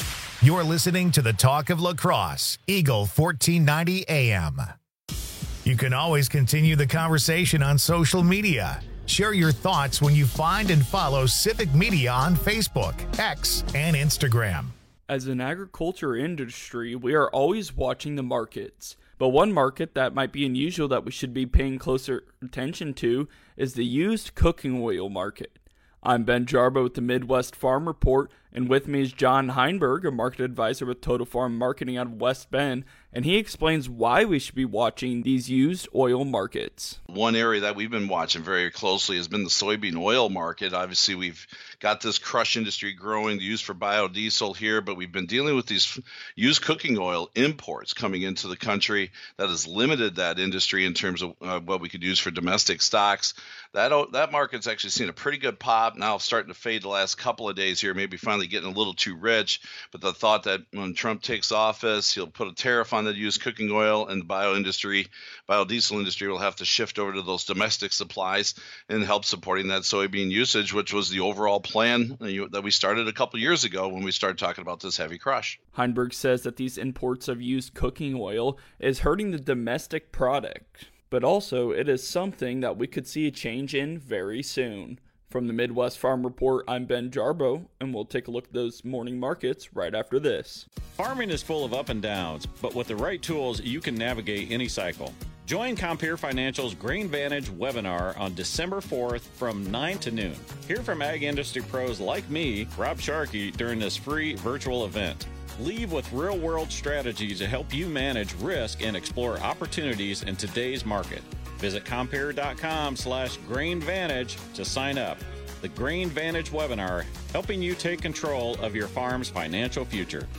Speaker 1: You're listening to the Talk of La Crosse, Eagle fourteen ninety A M. You can always continue the conversation on social media. Share your thoughts when you find and follow Civic Media on Facebook, X, and Instagram.
Speaker 2: As an agriculture industry, we are always watching the markets. But one market that might be unusual that we should be paying closer attention to is the used cooking oil market. I'm Ben Jarbo with the Midwest Farm Report, and with me is John Heinberg, a market advisor with Total Farm Marketing out of West Bend, and he explains why we should be watching these used oil markets.
Speaker 4: One area that we've been watching very closely has been the soybean oil market. Obviously, we've got this crush industry growing, the use for biodiesel here, but we've been dealing with these used cooking oil imports coming into the country that has limited that industry in terms of uh, what we could use for domestic stocks. That that market's actually seen a pretty good pop. Now starting to fade the last couple of days here, maybe finally getting a little too rich. But the thought that when Trump takes office, he'll put a tariff on the used cooking oil, and the bio industry, biodiesel industry will have to shift over to those domestic supplies and help supporting that soybean usage, which was the overall plan that we started a couple years ago when we started talking about this heavy crush.
Speaker 2: Heinberg says that these imports of used cooking oil is hurting the domestic product, but also it is something that we could see a change in very soon. From the Midwest Farm Report, I'm Ben Jarbo, and we'll take a look at those morning markets right after this.
Speaker 6: Farming is full of up and downs, but with the right tools, you can navigate any cycle. Join Compeer Financial's Grain Vantage webinar on December fourth from nine to noon. Hear from ag industry pros like me, Rob Sharkey, during this free virtual event. Leave with real-world strategies to help you manage risk and explore opportunities in today's market. Visit Compeer.com slash Grain Vantage to sign up. The Grain Vantage webinar, helping you take control of your farm's financial future.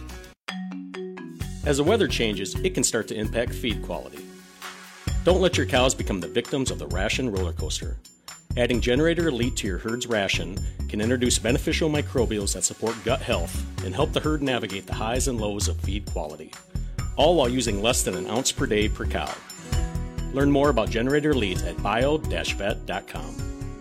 Speaker 7: As the weather changes, it can start to impact feed quality. Don't let your cows become the victims of the ration roller coaster. Adding Generator Elite to your herd's ration can introduce beneficial microbials that support gut health and help the herd navigate the highs and lows of feed quality, all while using less than an ounce per day per cow. Learn more about Generator Elite at bio dash vet dot com.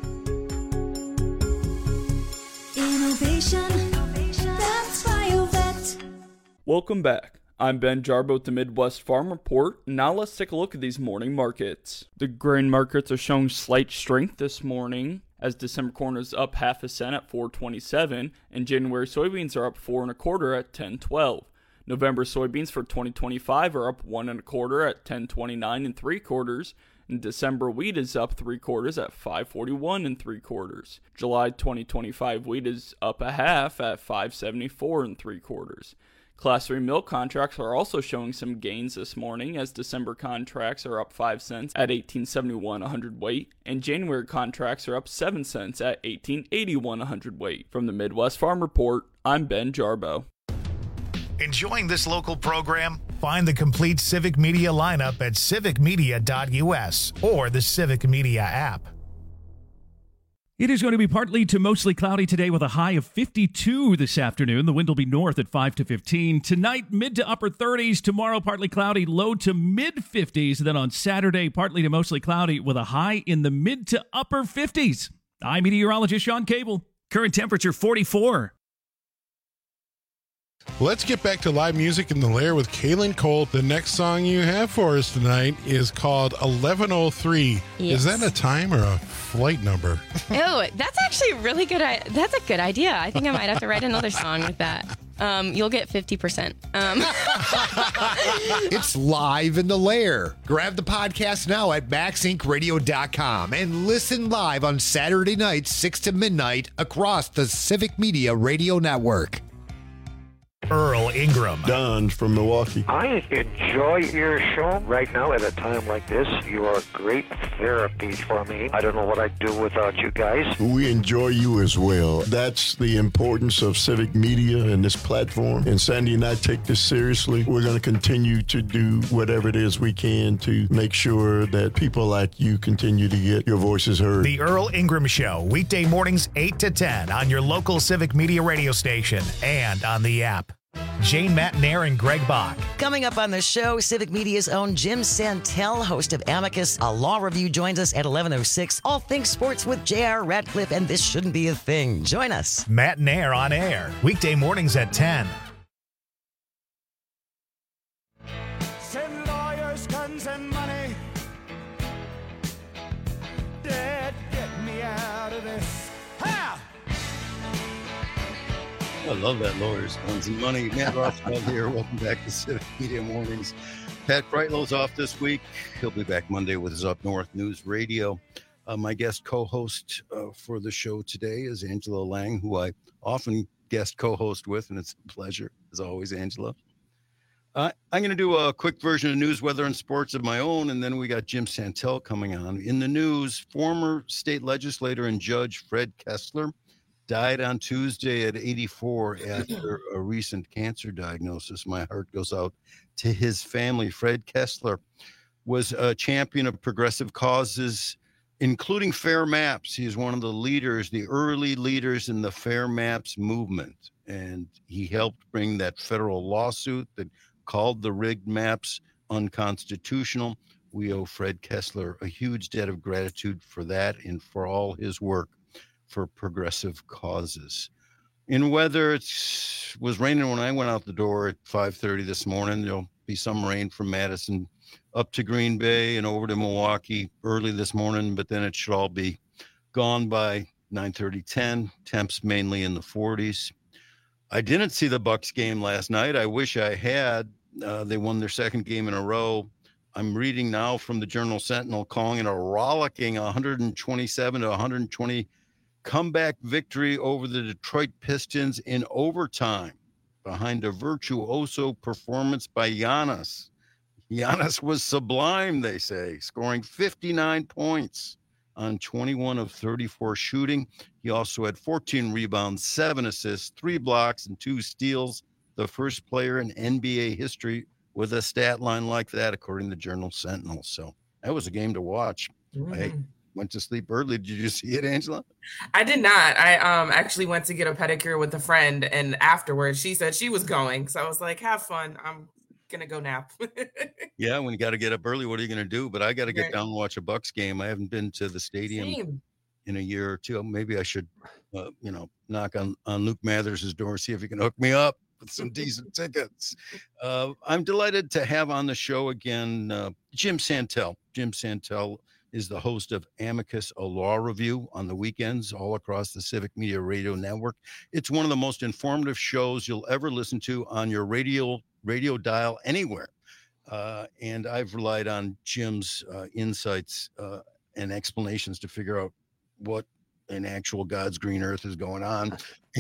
Speaker 8: Innovation, that's BioVet.
Speaker 2: Welcome back. I'm Ben Jarbo with the Midwest Farm Report. Now let's take a look at these morning markets. The grain markets are showing slight strength this morning, as December corn is up half a cent at four twenty-seven, and January soybeans are up four and a quarter at ten twelve. November soybeans for twenty twenty-five are up one and a quarter at ten twenty-nine and three quarters, and December wheat is up three quarters at five forty-one and three quarters. July twenty twenty-five wheat is up a half at five seventy-four and three quarters. Class three milk contracts are also showing some gains this morning, as December contracts are up five cents at eighteen seventy-one a hundredweight, and January contracts are up seven cents at eighteen eighty-one a hundredweight. From the Midwest Farm Report, I'm Ben Jarbo.
Speaker 1: Enjoying this local program? Find the complete Civic Media lineup at civic media dot U S or the Civic Media app.
Speaker 14: It is going to be partly to mostly cloudy today with a high of fifty-two this afternoon. The wind will be north at five to fifteen. Tonight, mid to upper thirties. Tomorrow, partly cloudy, low to mid fifties. Then on Saturday, partly to mostly cloudy with a high in the mid to upper fifties. I'm meteorologist Sean Cable. Current temperature forty-four.
Speaker 11: Let's get back to live music in the Lair with Kaylin Cole. The next song you have for us tonight is called eleven oh three.
Speaker 27: Yes.
Speaker 11: Is that a time or a flight number?
Speaker 27: Oh, that's actually a really good. I- that's a good idea. I think I might have to write another song with that. Um, you'll get fifty percent. Um.
Speaker 28: It's live in the Lair. Grab the podcast now at max inc radio dot com and listen live on Saturday nights, six to midnight, across the Civic Media Radio Network.
Speaker 1: Earl Ingram.
Speaker 29: Don from Milwaukee.
Speaker 30: I enjoy your show right now at a time like this. You are great therapy for me. I don't know what I'd do without you guys.
Speaker 29: We enjoy you as well. That's the importance of Civic Media and this platform. And Sandy and I take this seriously. We're going to continue to do whatever it is we can to make sure that people like you continue to get your voices heard.
Speaker 1: The Earl Ingram Show, weekday mornings eight to ten on your local Civic Media radio station and on the app. Jane Matnair and Greg Bach.
Speaker 16: Coming up on the show, Civic Media's own Jim Santel, host of Amicus, a law review, joins us at eleven oh six. All things sports with J R Radcliffe, and This Shouldn't Be a Thing. Join us.
Speaker 1: Matnair on air, weekday mornings at ten.
Speaker 3: and lawyers, guns and money. Dad, get me out of this. Ha!
Speaker 18: I love that, lawyers, guns and money. Matt Rothschild here. Welcome back to Civic Media Mornings. Pat Breitlow's off this week. He'll be back Monday with his Up North News Radio. Uh, my guest co-host uh, for the show today is Angela Lang, who I often guest co-host with, and it's a pleasure, as always, Angela. Uh, I'm going to do a quick version of news, weather, and sports of my own, and then we got Jim Santel coming on. In the news, former state legislator and judge Fred Kessler died on Tuesday at eighty-four after a recent cancer diagnosis. My heart goes out to his family. Fred Kessler was a champion of progressive causes, including Fair Maps. He is one of the leaders, the early leaders in the Fair Maps movement. And he helped bring that federal lawsuit that called the rigged maps unconstitutional. We owe Fred Kessler a huge debt of gratitude for that and for all his work for progressive causes. In weather, it was raining when I went out the door at five thirty this morning. There'll be some rain from Madison up to Green Bay and over to Milwaukee early this morning, but then it should all be gone by nine thirty, ten. Temps mainly in the forties. I didn't see the Bucks game last night. I wish I had. Uh, they won their second game in a row. I'm reading now from the Journal Sentinel calling it a rollicking one twenty-seven to one twenty comeback victory over the Detroit Pistons in overtime behind a virtuoso performance by Giannis. Giannis was sublime, they say, scoring fifty-nine points on twenty-one of thirty-four shooting. He also had fourteen rebounds, seven assists, three blocks, and two steals. The first player in N B A history with a stat line like that, according to Journal Sentinel. So that was a game to watch. Mm-hmm. I went to sleep early. Did you see it, Angela?
Speaker 19: I did not. I um actually went to get a pedicure with a friend, and afterwards she said she was going. So I was like, have fun. I'm gonna go nap.
Speaker 18: Yeah, when you got to get up early, what are you gonna do? But I got to get right down and watch a Bucks game. I haven't been to the stadium Same. in a year or two. Maybe I should, uh, you know, knock on, on Luke Mathers' door, see if he can hook me up with some decent tickets. Uh, I'm delighted to have on the show again uh, Jim Santel. Jim Santel is the host of Amicus, a law review on the weekends all across the Civic Media Radio Network. It's one of the most informative shows you'll ever listen to on your radio radio dial anywhere. Uh, and I've relied on Jim's uh, insights uh, and explanations to figure out what in actual God's green earth is going on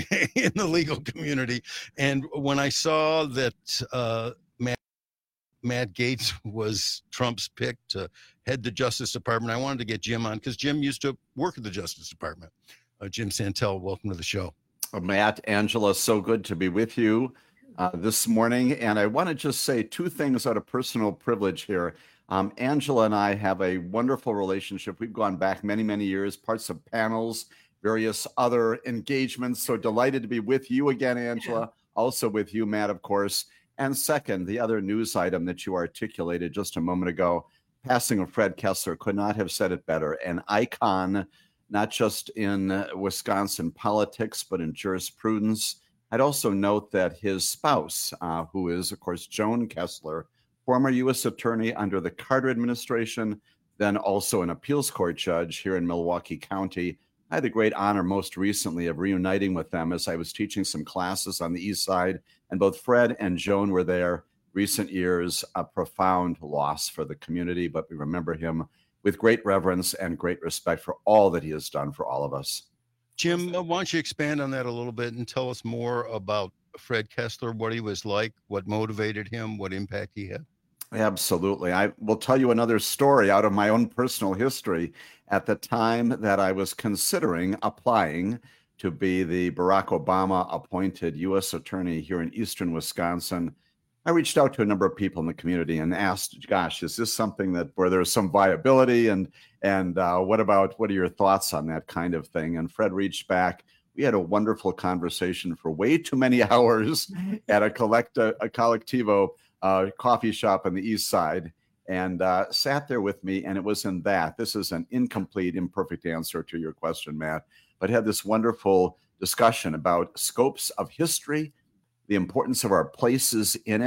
Speaker 18: in the legal community. And when I saw that uh, Matt, Matt Gaetz was Trump's pick to head the Justice Department, I wanted to get Jim on because Jim used to work at the Justice Department. Uh, Jim Santel, welcome to the show.
Speaker 5: Uh, Matt, Angela, so good to be with you uh, this morning. And I want to just say two things out of personal privilege here. Um, Angela and I have a wonderful relationship. We've gone back many, many years, parts of panels, various other engagements. So delighted to be with you again, Angela. Yeah. Also with you, Matt, of course. And second, the other news item that you articulated just a moment ago, passing of Fred Kessler, could not have said it better. An icon, not just in Wisconsin politics, but in jurisprudence. I'd also note that his spouse, uh, who is, of course, Joan Kessler, former U S attorney under the Carter administration, then also an appeals court judge here in Milwaukee County. I had the great honor most recently of reuniting with them as I was teaching some classes on the east side, and both Fred and Joan were there. Recent years, a profound loss for the community, but we remember him with great reverence and great respect for all that he has done for all of us.
Speaker 18: Jim, why don't you expand on that a little bit and tell us more about Fred Kessler, what he was like, what motivated him, what impact he had?
Speaker 5: Absolutely. I will tell you another story out of my own personal history. At the time that I was considering applying to be the Barack Obama appointed U S attorney here in eastern Wisconsin, I reached out to a number of people in the community and asked, gosh, is this something that where there's some viability? And and uh, what about, what are your thoughts on that kind of thing? And Fred reached back. We had a wonderful conversation for way too many hours at a, collect, a, a collectivo uh, coffee shop on the east side, and uh, sat there with me. And it was in that, this is an incomplete, imperfect answer to your question, Matt, but had this wonderful discussion about scopes of history, the importance of our places in it,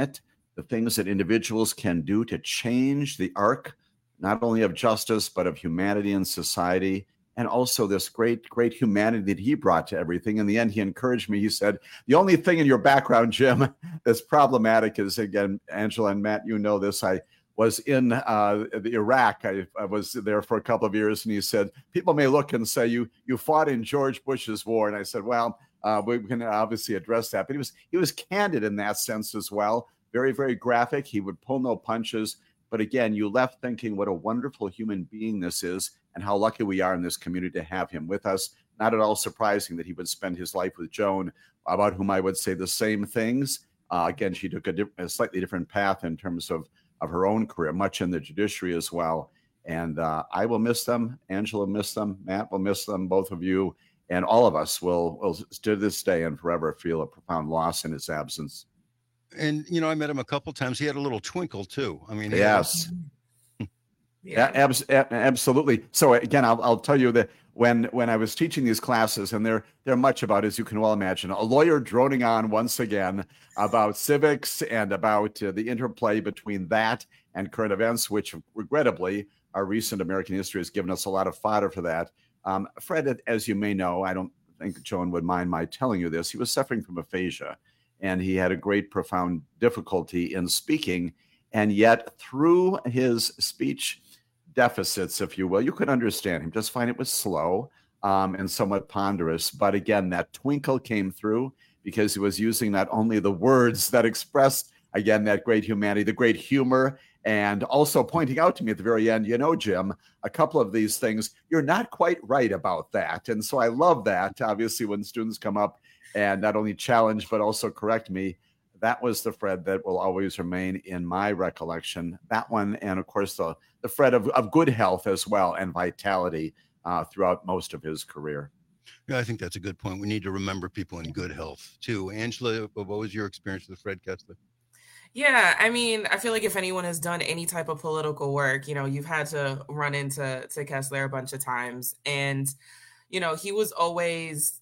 Speaker 5: the things that individuals can do to change the arc, not only of justice, but of humanity and society, and also this great, great humanity that he brought to everything. In the end, he encouraged me. He said, the only thing in your background, Jim, that's problematic is, again, Angela and Matt, you know this, I was in uh, the Iraq. I, I was there for a couple of years, and he said, people may look and say, you you fought in George Bush's war. And I said, well, uh, we can obviously address that. But he was he was candid in that sense as well. Very, very graphic. He would pull no punches. But again, you left thinking what a wonderful human being this is and how lucky we are in this community to have him with us. Not at all surprising that he would spend his life with Joan, about whom I would say the same things. Uh, again, she took a, di- a slightly different path in terms of, of her own career, much in the judiciary as well. And uh, I will miss them. Angela will miss them. Matt will miss them, both of you. And all of us will, will to this day and forever feel a profound loss in his absence.
Speaker 18: And, you know, I met him a couple times. He had a little twinkle, too. I mean, he
Speaker 5: yes.
Speaker 18: Had...
Speaker 5: yeah, abs- absolutely. So, again, I'll, I'll tell you that when when I was teaching these classes, and they're, they're much about, as you can well imagine, a lawyer droning on once again about civics and about uh, the interplay between that and current events, which regrettably, our recent American history has given us a lot of fodder for that. Um, Fred, as you may know, I don't think Joan would mind my telling you this, he was suffering from aphasia. And he had a great, profound difficulty in speaking. And yet, through his speech deficits, if you will, you could understand him. Just find it was slow um, and somewhat ponderous. But again, that twinkle came through because he was using not only the words that expressed, again, that great humanity, the great humor, and also pointing out to me at the very end, you know, Jim, a couple of these things, you're not quite right about that. And so I love that, obviously, when students come up and not only challenge, but also correct me. That was the Fred that will always remain in my recollection. That one, and of course, the, the Fred of, of good health as well and vitality uh, throughout most of his career.
Speaker 18: Yeah, I think that's a good point. We need to remember people in good health, too. Angela, what was your experience with Fred Kessler?
Speaker 19: Yeah, I mean, I feel like if anyone has done any type of political work, you know, you've had to run into to Kessler a bunch of times. And, you know, he was always...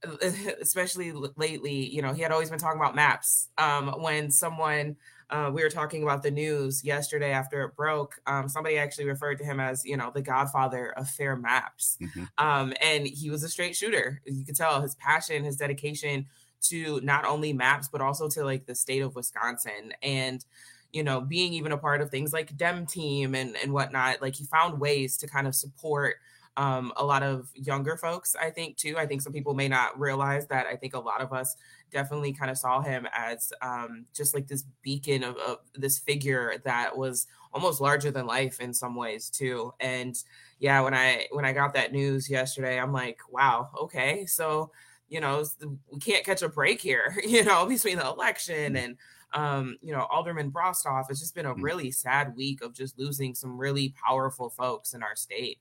Speaker 19: especially lately, you know, he had always been talking about maps. Um, when someone, uh, we were talking about the news yesterday after it broke, um, somebody actually referred to him as, you know, the godfather of fair maps. Mm-hmm. Um, and he was a straight shooter. You could tell his passion, his dedication to not only maps, but also to like the state of Wisconsin. And, you know, being even a part of things like Dem Team and, and whatnot, like he found ways to kind of support Um, a lot of younger folks, I think, too. I think some people may not realize that. I think a lot of us definitely kind of saw him as um, just like this beacon of, of this figure that was almost larger than life in some ways, too. And yeah, when I when I got that news yesterday, I'm like, wow, OK, so, you know, we can't catch a break here, you know, between the election and, um, you know, Alderman Brostoff. It's just been a really sad week of just losing some really powerful folks in our state.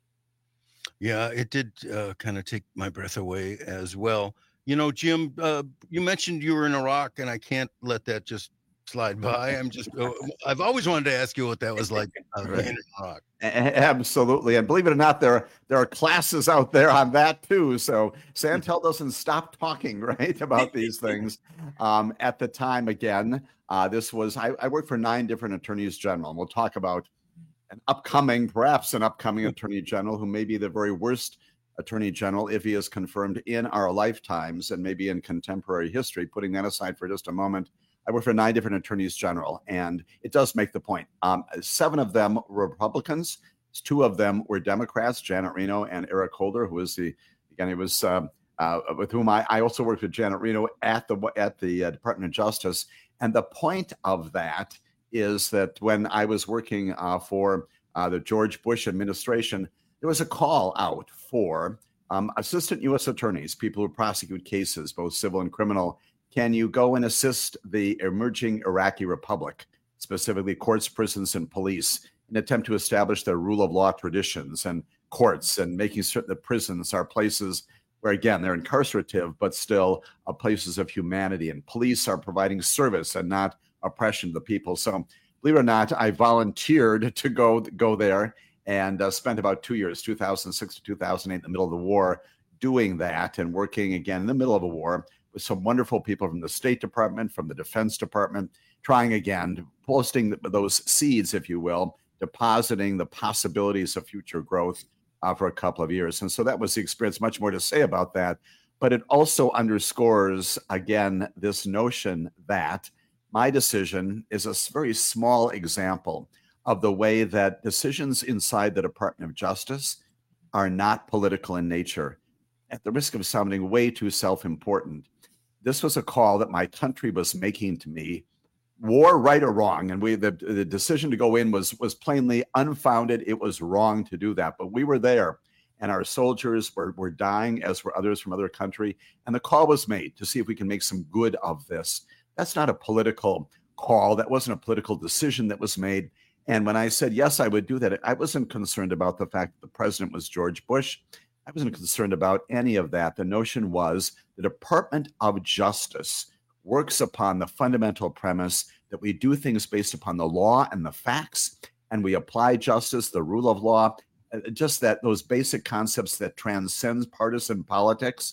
Speaker 18: Yeah, it did uh, kind of take my breath away as well. You know, Jim, uh, you mentioned you were in Iraq, and I can't let that just slide by. I'm just, uh, I've always wanted to ask you what that was like uh,
Speaker 5: Right.
Speaker 18: in Iraq.
Speaker 5: Absolutely. And believe it or not, there, there are classes out there on that too. So Santel doesn't stop talking, right, about these things. Um, at the time, again, uh, this was, I, I worked for nine different attorneys general, and we'll talk about an upcoming, perhaps an upcoming attorney general who may be the very worst attorney general if he is confirmed in our lifetimes and maybe in contemporary history. Putting that aside for just a moment, I worked for nine different attorneys general, and it does make the point. Um, seven of them were Republicans. Two of them were Democrats, Janet Reno and Eric Holder, who was the, again, it was um, uh, with whom I, I also worked with Janet Reno at the, at the uh, Department of Justice. And the point of that is that when I was working uh, for uh, the George Bush administration, there was a call out for um, assistant U S attorneys, people who prosecute cases, both civil and criminal. Can you go and assist the emerging Iraqi Republic, specifically courts, prisons, and police, in an attempt to establish their rule of law traditions and courts, and making certain that prisons are places where, again, they're incarcerative, but still uh, places of humanity, and police are providing service and not oppression to the people. So believe it or not, I volunteered to go go there and uh, spent about two years, two thousand six to two thousand eight, in the middle of the war, doing that and working again in the middle of a war with some wonderful people from the State Department, from the Defense Department, trying again, posting those seeds, if you will, depositing the possibilities of future growth uh, for a couple of years. And so that was the experience. Much more to say about that. But it also underscores, again, this notion that my decision is a very small example of the way that decisions inside the Department of Justice are not political in nature. At the risk of sounding way too self-important, this was a call that my country was making to me, war, right or wrong. And we the, the decision to go in was, was plainly unfounded. It was wrong to do that. But we were there, and our soldiers were, were dying, as were others from other country. And the call was made to see if we can make some good of this. That's not a political call. That wasn't a political decision that was made. And when I said, yes, I would do that, I wasn't concerned about the fact that the president was George Bush. I wasn't concerned about any of that. The notion was the Department of Justice works upon the fundamental premise that we do things based upon the law and the facts, and we apply justice, the rule of law, just that those basic concepts that transcend partisan politics.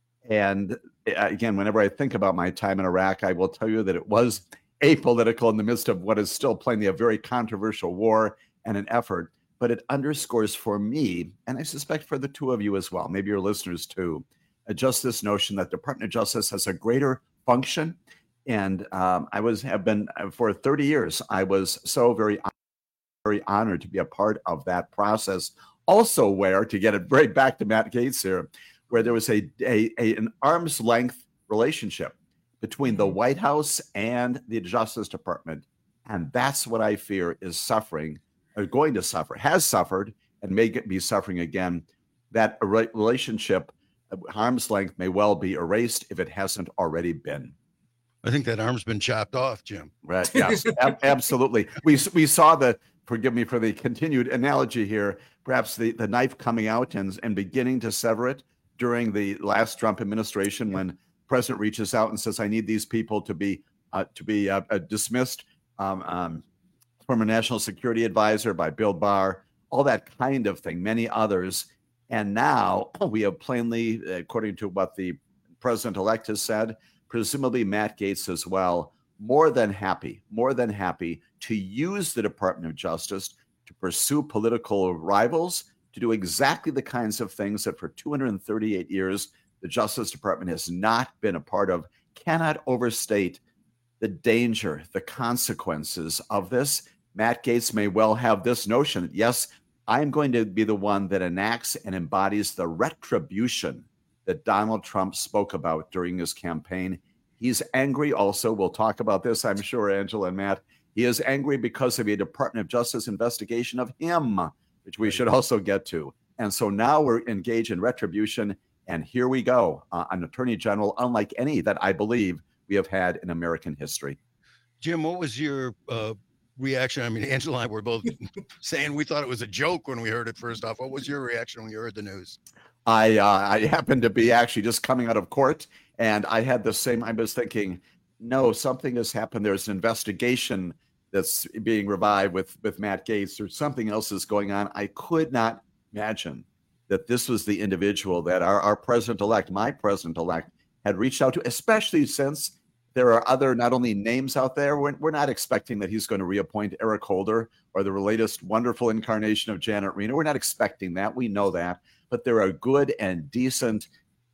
Speaker 5: And again, whenever I think about my time in Iraq, I will tell you that it was apolitical in the midst of what is still plainly a very controversial war and an effort. But it underscores for me, and I suspect for the two of you as well, maybe your listeners too, just this notion that the Department of Justice has a greater function. And um, I was have been for thirty years. I was so very, very honored to be a part of that process. Also, where to get it right back to Matt Gaetz here, where there was a, a, a an arm's length relationship between the White House and the Justice Department, and that's what I fear is suffering, or going to suffer, has suffered, and may get, be suffering again. That relationship, arm's length, may well be erased if it hasn't already been.
Speaker 18: I think that arm's been chopped off, Jim.
Speaker 5: Right? Yes, ab- absolutely. We we saw the. Forgive me for the continued analogy here. Perhaps the, the knife coming out and and beginning to sever it during the last Trump administration, when the president reaches out and says, "I need these people to be uh, to be uh, uh, dismissed." Um, um, former National Security Advisor by Bill Barr, all that kind of thing, many others. And now we have plainly, according to what the president-elect has said, presumably Matt Gaetz as well, more than happy, more than happy to use the Department of Justice to pursue political rivals, to do exactly the kinds of things that for two hundred thirty-eight years the Justice Department has not been a part of. Cannot overstate the danger, the consequences of this. Matt Gaetz may well have this notion that, yes, I'm going to be the one that enacts and embodies the retribution that Donald Trump spoke about during his campaign. He's angry also. We'll talk about this, I'm sure, Angela and Matt. He is angry because of a Department of Justice investigation of him, which we should also get to. And so now we're engaged in retribution. And here we go, uh, an attorney general unlike any that I believe we have had in American history.
Speaker 18: Jim, what was your uh, reaction? I mean, Angela and I were both saying we thought it was a joke when we heard it first off. What was your reaction when you heard the news?
Speaker 5: I uh, I happened to be actually just coming out of court, and I had the same, I was thinking, no, something has happened. There's an investigation that's being revived with, with Matt Gaetz, or something else is going on. I could not imagine that this was the individual that our, our president-elect, my president-elect, had reached out to, especially since there are other, not only names out there, we're, we're not expecting that he's going to reappoint Eric Holder or the latest wonderful incarnation of Janet Reno. We're not expecting that. We know that. But there are good and decent,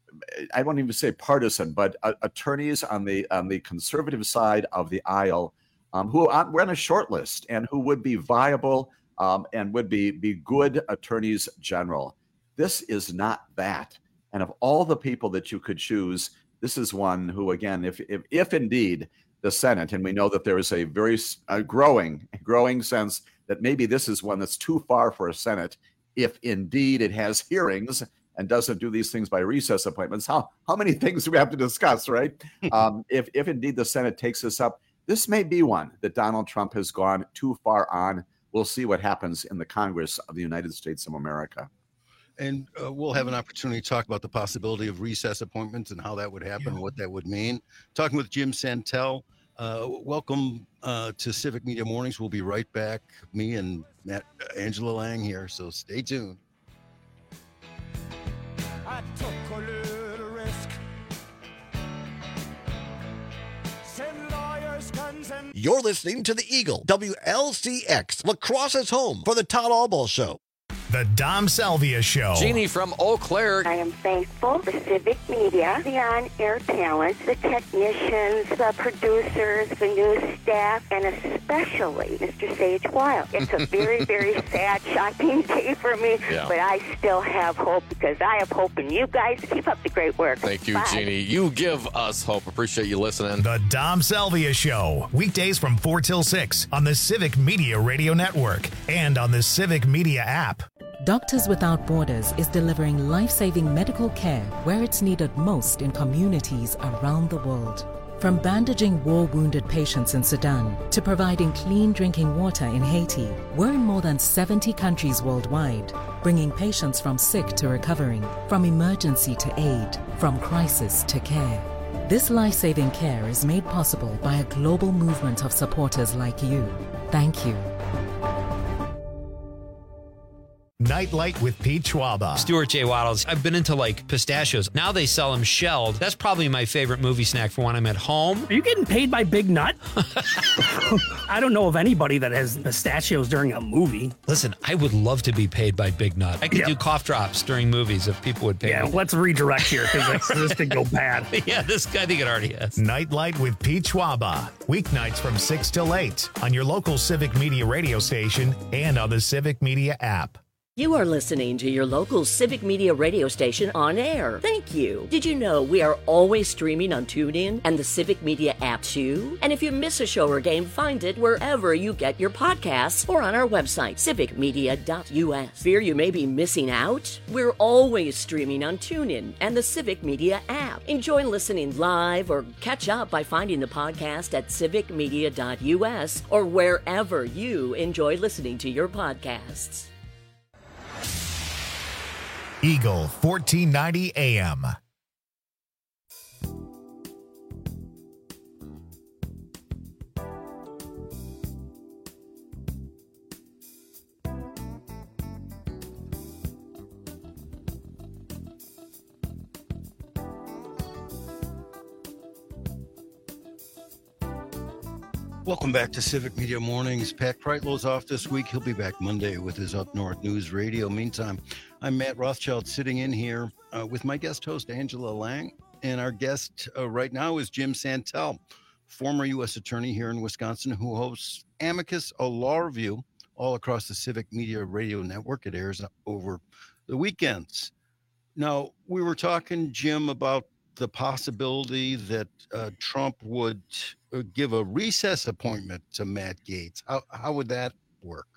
Speaker 5: I won't even say partisan, but uh, attorneys on the on the conservative side of the aisle um, who are, were on a short list and who would be viable um, and would be, be good attorneys general. This is not that. And of all the people that you could choose, this is one who, again, if if, if indeed the Senate, and we know that there is a very a growing, growing sense that maybe this is one that's too far for a Senate, if indeed it has hearings and doesn't do these things by recess appointments, how how many things do we have to discuss, right? um, if if indeed the Senate takes this up, this may be one that Donald Trump has gone too far on. We'll see what happens in the Congress of the United States of America.
Speaker 18: And uh, we'll have an opportunity to talk about the possibility of recess appointments and how that would happen, yeah. what that would mean. Talking with Jim Santel. Uh, welcome uh, to Civic Media Mornings. We'll be right back. Me and Matt, uh, Angela Lang here, so stay tuned.
Speaker 3: I took a little risk. Send lawyers, guns, and
Speaker 10: You're listening to the Eagle, W L C X, La Crosse's home for the Todd Albaugh Show.
Speaker 1: The Dom Salvia Show.
Speaker 12: Jeannie from Eau Claire.
Speaker 13: I am thankful for Civic Media, the on-air talent, the technicians, the producers, the news staff, and especially Mister Sage Wild. It's a very, very sad, shocking day for me,
Speaker 12: Yeah.
Speaker 13: but I still have hope because I have hope in you guys. Keep up the great work.
Speaker 12: Thank you,
Speaker 13: Bye.
Speaker 12: Jeannie. You give us hope. Appreciate you listening.
Speaker 1: The Dom Salvia Show. Weekdays from four till six on the Civic Media Radio Network and on the Civic Media app.
Speaker 15: Doctors Without Borders is delivering life-saving medical care where it's needed most in communities around the world. From bandaging war-wounded patients in Sudan to providing clean drinking water in Haiti, we're in more than seventy countries worldwide, bringing patients from sick to recovering, from emergency to aid, from crisis to care. This life-saving care is made possible by a global movement of supporters like you. Thank you.
Speaker 1: Nightlight with Pete Schwaba.
Speaker 9: Stuart J. Waddles. I've been into like pistachios. Now they sell them shelled. That's probably my favorite movie snack for when I'm at home.
Speaker 20: Are you getting paid by Big Nut? I don't know of anybody that has pistachios during a movie.
Speaker 9: Listen, I would love to be paid by Big Nut. I could
Speaker 20: Yeah.
Speaker 9: do cough drops during movies if people would pay
Speaker 20: Yeah,
Speaker 9: me.
Speaker 20: let's redirect here because this could go bad.
Speaker 9: Yeah, this I think it already has.
Speaker 1: Nightlight with Pete Schwaba. Weeknights from six till eight on your local Civic Media radio station and on the Civic Media app.
Speaker 21: You are listening to your local Civic Media radio station on air. Thank you. Did you know we are always streaming on TuneIn and the Civic Media app too? And if you miss a show or game, find it wherever you get your podcasts or on our website, civic media dot U S. Fear you may be missing out? We're always streaming on TuneIn and the Civic Media app. Enjoy listening live or catch up by finding the podcast at civic media dot U S or wherever you enjoy listening to your podcasts.
Speaker 1: Eagle fourteen ninety A M.
Speaker 18: Welcome back to Civic Media Mornings. Pat Kreitlow's off this week. He'll be back Monday with his Up North News Radio. Meantime, I'm Matt Rothschild sitting in here uh, with my guest host, Angela Lang. And our guest uh, right now is Jim Santel, former U S attorney here in Wisconsin, who hosts Amicus, a law review all across the Civic Media Radio Network. It airs over the weekends. Now, we were talking, Jim, about the possibility that uh, Trump would uh, give a recess appointment to Matt Gaetz. How, how would that work?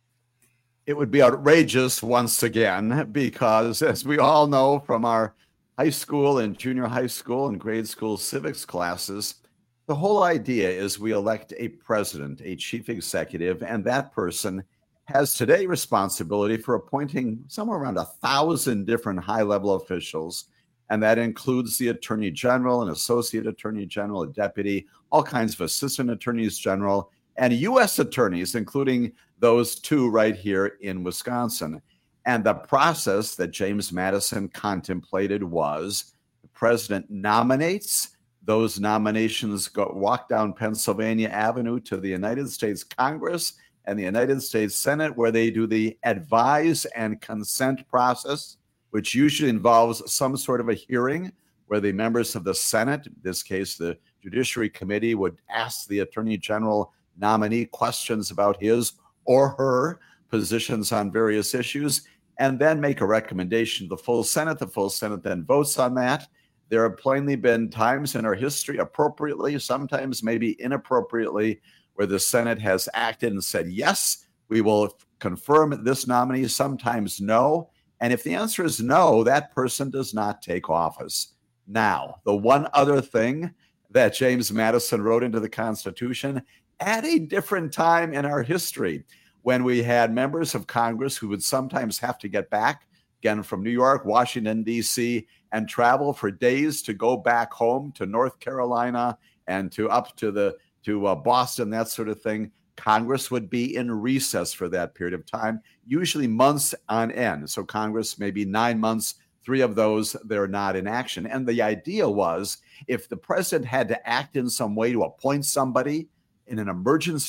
Speaker 5: It would be outrageous once again, because as we all know from our high school and junior high school and grade school civics classes, the whole idea is we elect a president, a chief executive, and that person has today responsibility for appointing somewhere around a thousand different high-level officials. And that includes the attorney general, an associate attorney general, a deputy, all kinds of assistant attorneys general, and U S attorneys, including those two right here in Wisconsin. And the process that James Madison contemplated was the president nominates, those nominations go walk down Pennsylvania Avenue to the United States Congress and the United States Senate, where they do the advise and consent process, which usually involves some sort of a hearing where the members of the Senate, in this case, the Judiciary Committee, would ask the Attorney General nominee questions about his or her positions on various issues, and then make a recommendation to the full Senate. The full Senate then votes on that. There have plainly been times in our history, appropriately, sometimes maybe inappropriately, where the Senate has acted and said, yes, we will confirm this nominee, sometimes no. And if the answer is no, that person does not take office. Now, the one other thing that James Madison wrote into the Constitution at a different time in our history, when we had members of Congress who would sometimes have to get back, again, from New York, Washington, D C, and travel for days to go back home to North Carolina and to up to the to uh, Boston, that sort of thing. Congress would be in recess for that period of time, usually months on end. So Congress, maybe nine months, three of those, they're not in action. And the idea was, if the president had to act in some way to appoint somebody, in an emergency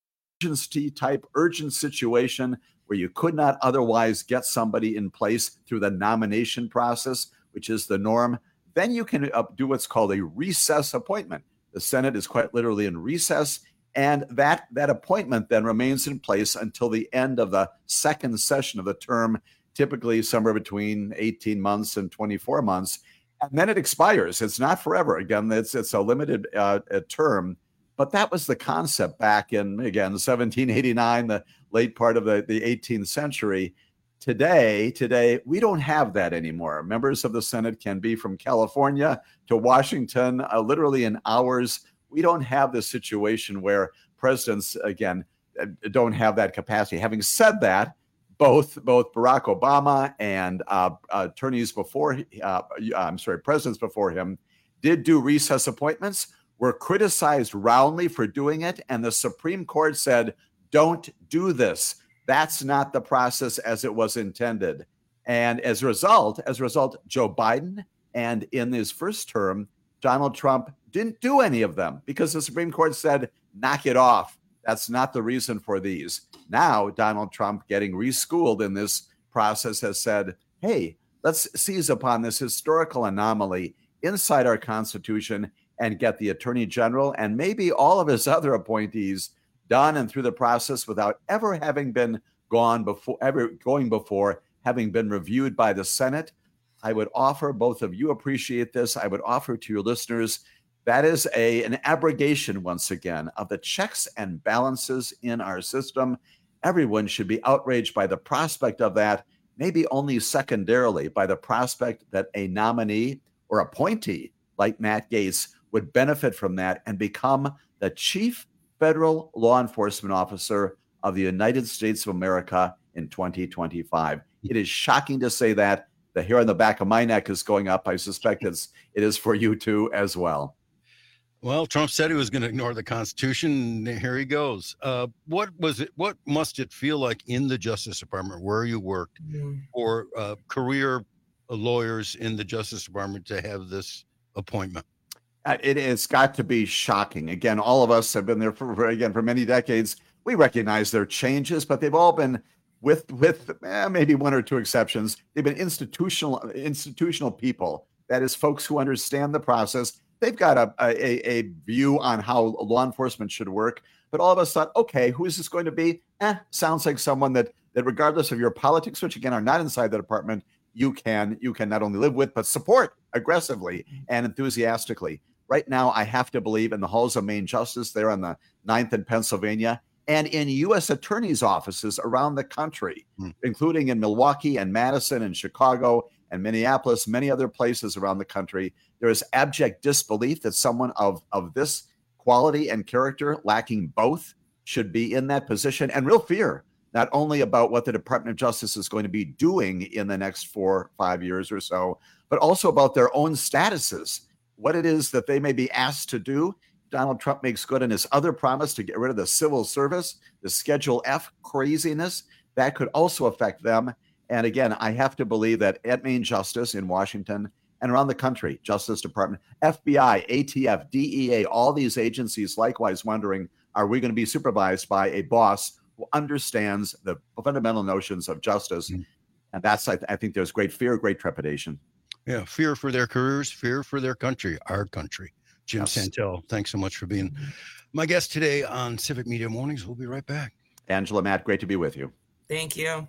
Speaker 5: type urgent situation where you could not otherwise get somebody in place through the nomination process, which is the norm, then you can uh, do what's called a recess appointment. The Senate is quite literally in recess, and that, that appointment then remains in place until the end of the second session of the term, typically somewhere between eighteen months and twenty-four months. And then it expires. It's not forever. Again, it's, it's a limited uh, a term. But that was the concept back in, again, seventeen eighty-nine, the late part of the, the eighteenth century. Today, today, we don't have that anymore. Members of the Senate can be from California to Washington, uh, literally in hours. We don't have this situation where presidents, again, don't have that capacity. Having said that, both both Barack Obama and uh, attorneys before, uh, I'm sorry, presidents before him did do recess appointments, were criticized roundly for doing it, and the Supreme Court said, don't do this. That's not the process as it was intended. And as a result, as a result, Joe Biden and in his first term, Donald Trump didn't do any of them because the Supreme Court said, knock it off. That's not the reason for these. Now, Donald Trump, getting reschooled in this process, has said, hey, let's seize upon this historical anomaly inside our Constitution and get the Attorney General and maybe all of his other appointees done and through the process without ever having been gone before, ever going before, having been reviewed by the Senate. I would offer, both of you appreciate this, I would offer to your listeners, that is a, an abrogation, once again, of the checks and balances in our system. Everyone should be outraged by the prospect of that, maybe only secondarily by the prospect that a nominee or appointee like Matt Gaetz would benefit from that and become the chief federal law enforcement officer of the United States of America in twenty twenty-five. It is shocking to say that. The hair on the back of my neck is going up. I suspect it's, it is for you too as well.
Speaker 18: Well, Trump said he was going to ignore the Constitution. And here he goes. Uh, what was it? What must it feel like in the Justice Department, where you worked,
Speaker 19: Mm.
Speaker 18: for uh, career lawyers in the Justice Department to have this appointment?
Speaker 5: Uh, It has got to be shocking. Again, all of us have been there for, for again for many decades. We recognize there are changes, but they've all been, with with eh, maybe one or two exceptions, they've been institutional institutional people. That is, folks who understand the process. They've got a a, a view on how law enforcement should work. But all of us thought, okay, who is this going to be? Eh, sounds like someone that that regardless of your politics, which again are not inside the department, you can you can not only live with but support aggressively and enthusiastically. Right now, I have to believe in the halls of Main Justice there on the ninth in Pennsylvania and in U S attorneys' offices around the country,
Speaker 18: Hmm.
Speaker 5: including in Milwaukee and Madison and Chicago and Minneapolis, many other places around the country. There is abject disbelief that someone of, of this quality and character, lacking both, should be in that position, and real fear, not only about what the Department of Justice is going to be doing in the next four, five years or so, but also about their own statuses, what it is that they may be asked to do. Donald Trump makes good on his other promise to get rid of the civil service, the Schedule F craziness. That could also affect them. And again, I have to believe that at Main Justice in Washington and around the country, Justice Department, F B I, A T F, D E A, all these agencies likewise wondering, are we going to be supervised by a boss who understands the fundamental notions of justice? Mm-hmm. And that's, I, th- I think there's great fear, great trepidation.
Speaker 18: Yeah, fear for their careers, fear for their country, our country. Jim
Speaker 5: Yes.
Speaker 18: Santel, thanks so much for being my guest today on Civic Media Mornings. We'll be right back.
Speaker 5: Angela, Matt, great to be with you.
Speaker 19: Thank you.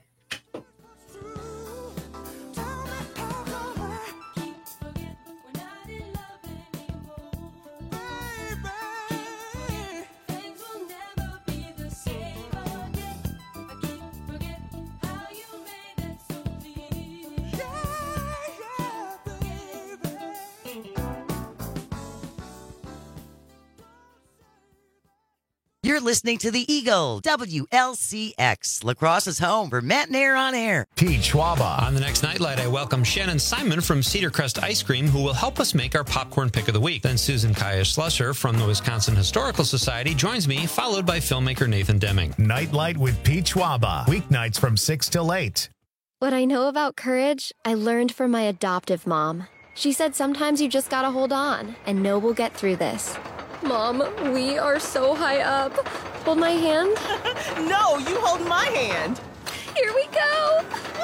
Speaker 16: You're listening to The Eagle, W L C X, La Crosse's home for Matt and Air on Air.
Speaker 1: Pete Schwaba.
Speaker 9: On the next Nightlight, I welcome Shannon Simon from Cedar Crest Ice Cream, who will help us make our popcorn pick of the week. Then Susan Kaya Slusser from the Wisconsin Historical Society joins me, followed by filmmaker Nathan Deming.
Speaker 1: Nightlight with Pete Schwaba. Weeknights from six till eight.
Speaker 4: What I know about courage, I learned from my adoptive mom. She said sometimes you just gotta hold on and know we'll get through this. Mom, we are so high up. Hold my hand.
Speaker 2: No, you hold my hand.
Speaker 4: Here we go.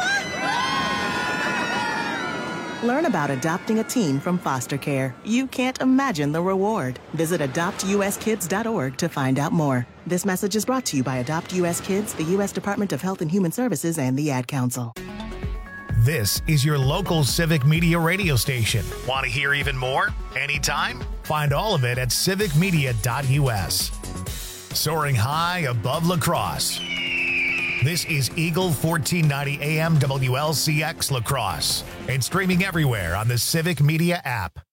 Speaker 2: Learn about adopting a teen from foster care. You can't imagine the reward. Visit adopt u s kids dot org to find out more. This message is brought to you by Adopt U S Kids, the U S Department of Health and Human Services, and the Ad Council.
Speaker 1: This is your local Civic Media radio station. Want to hear even more? Anytime? Find all of it at civic media dot u s. Soaring high above La Crosse. This is Eagle fourteen ninety A M W L C X La Crosse and streaming everywhere on the Civic Media app.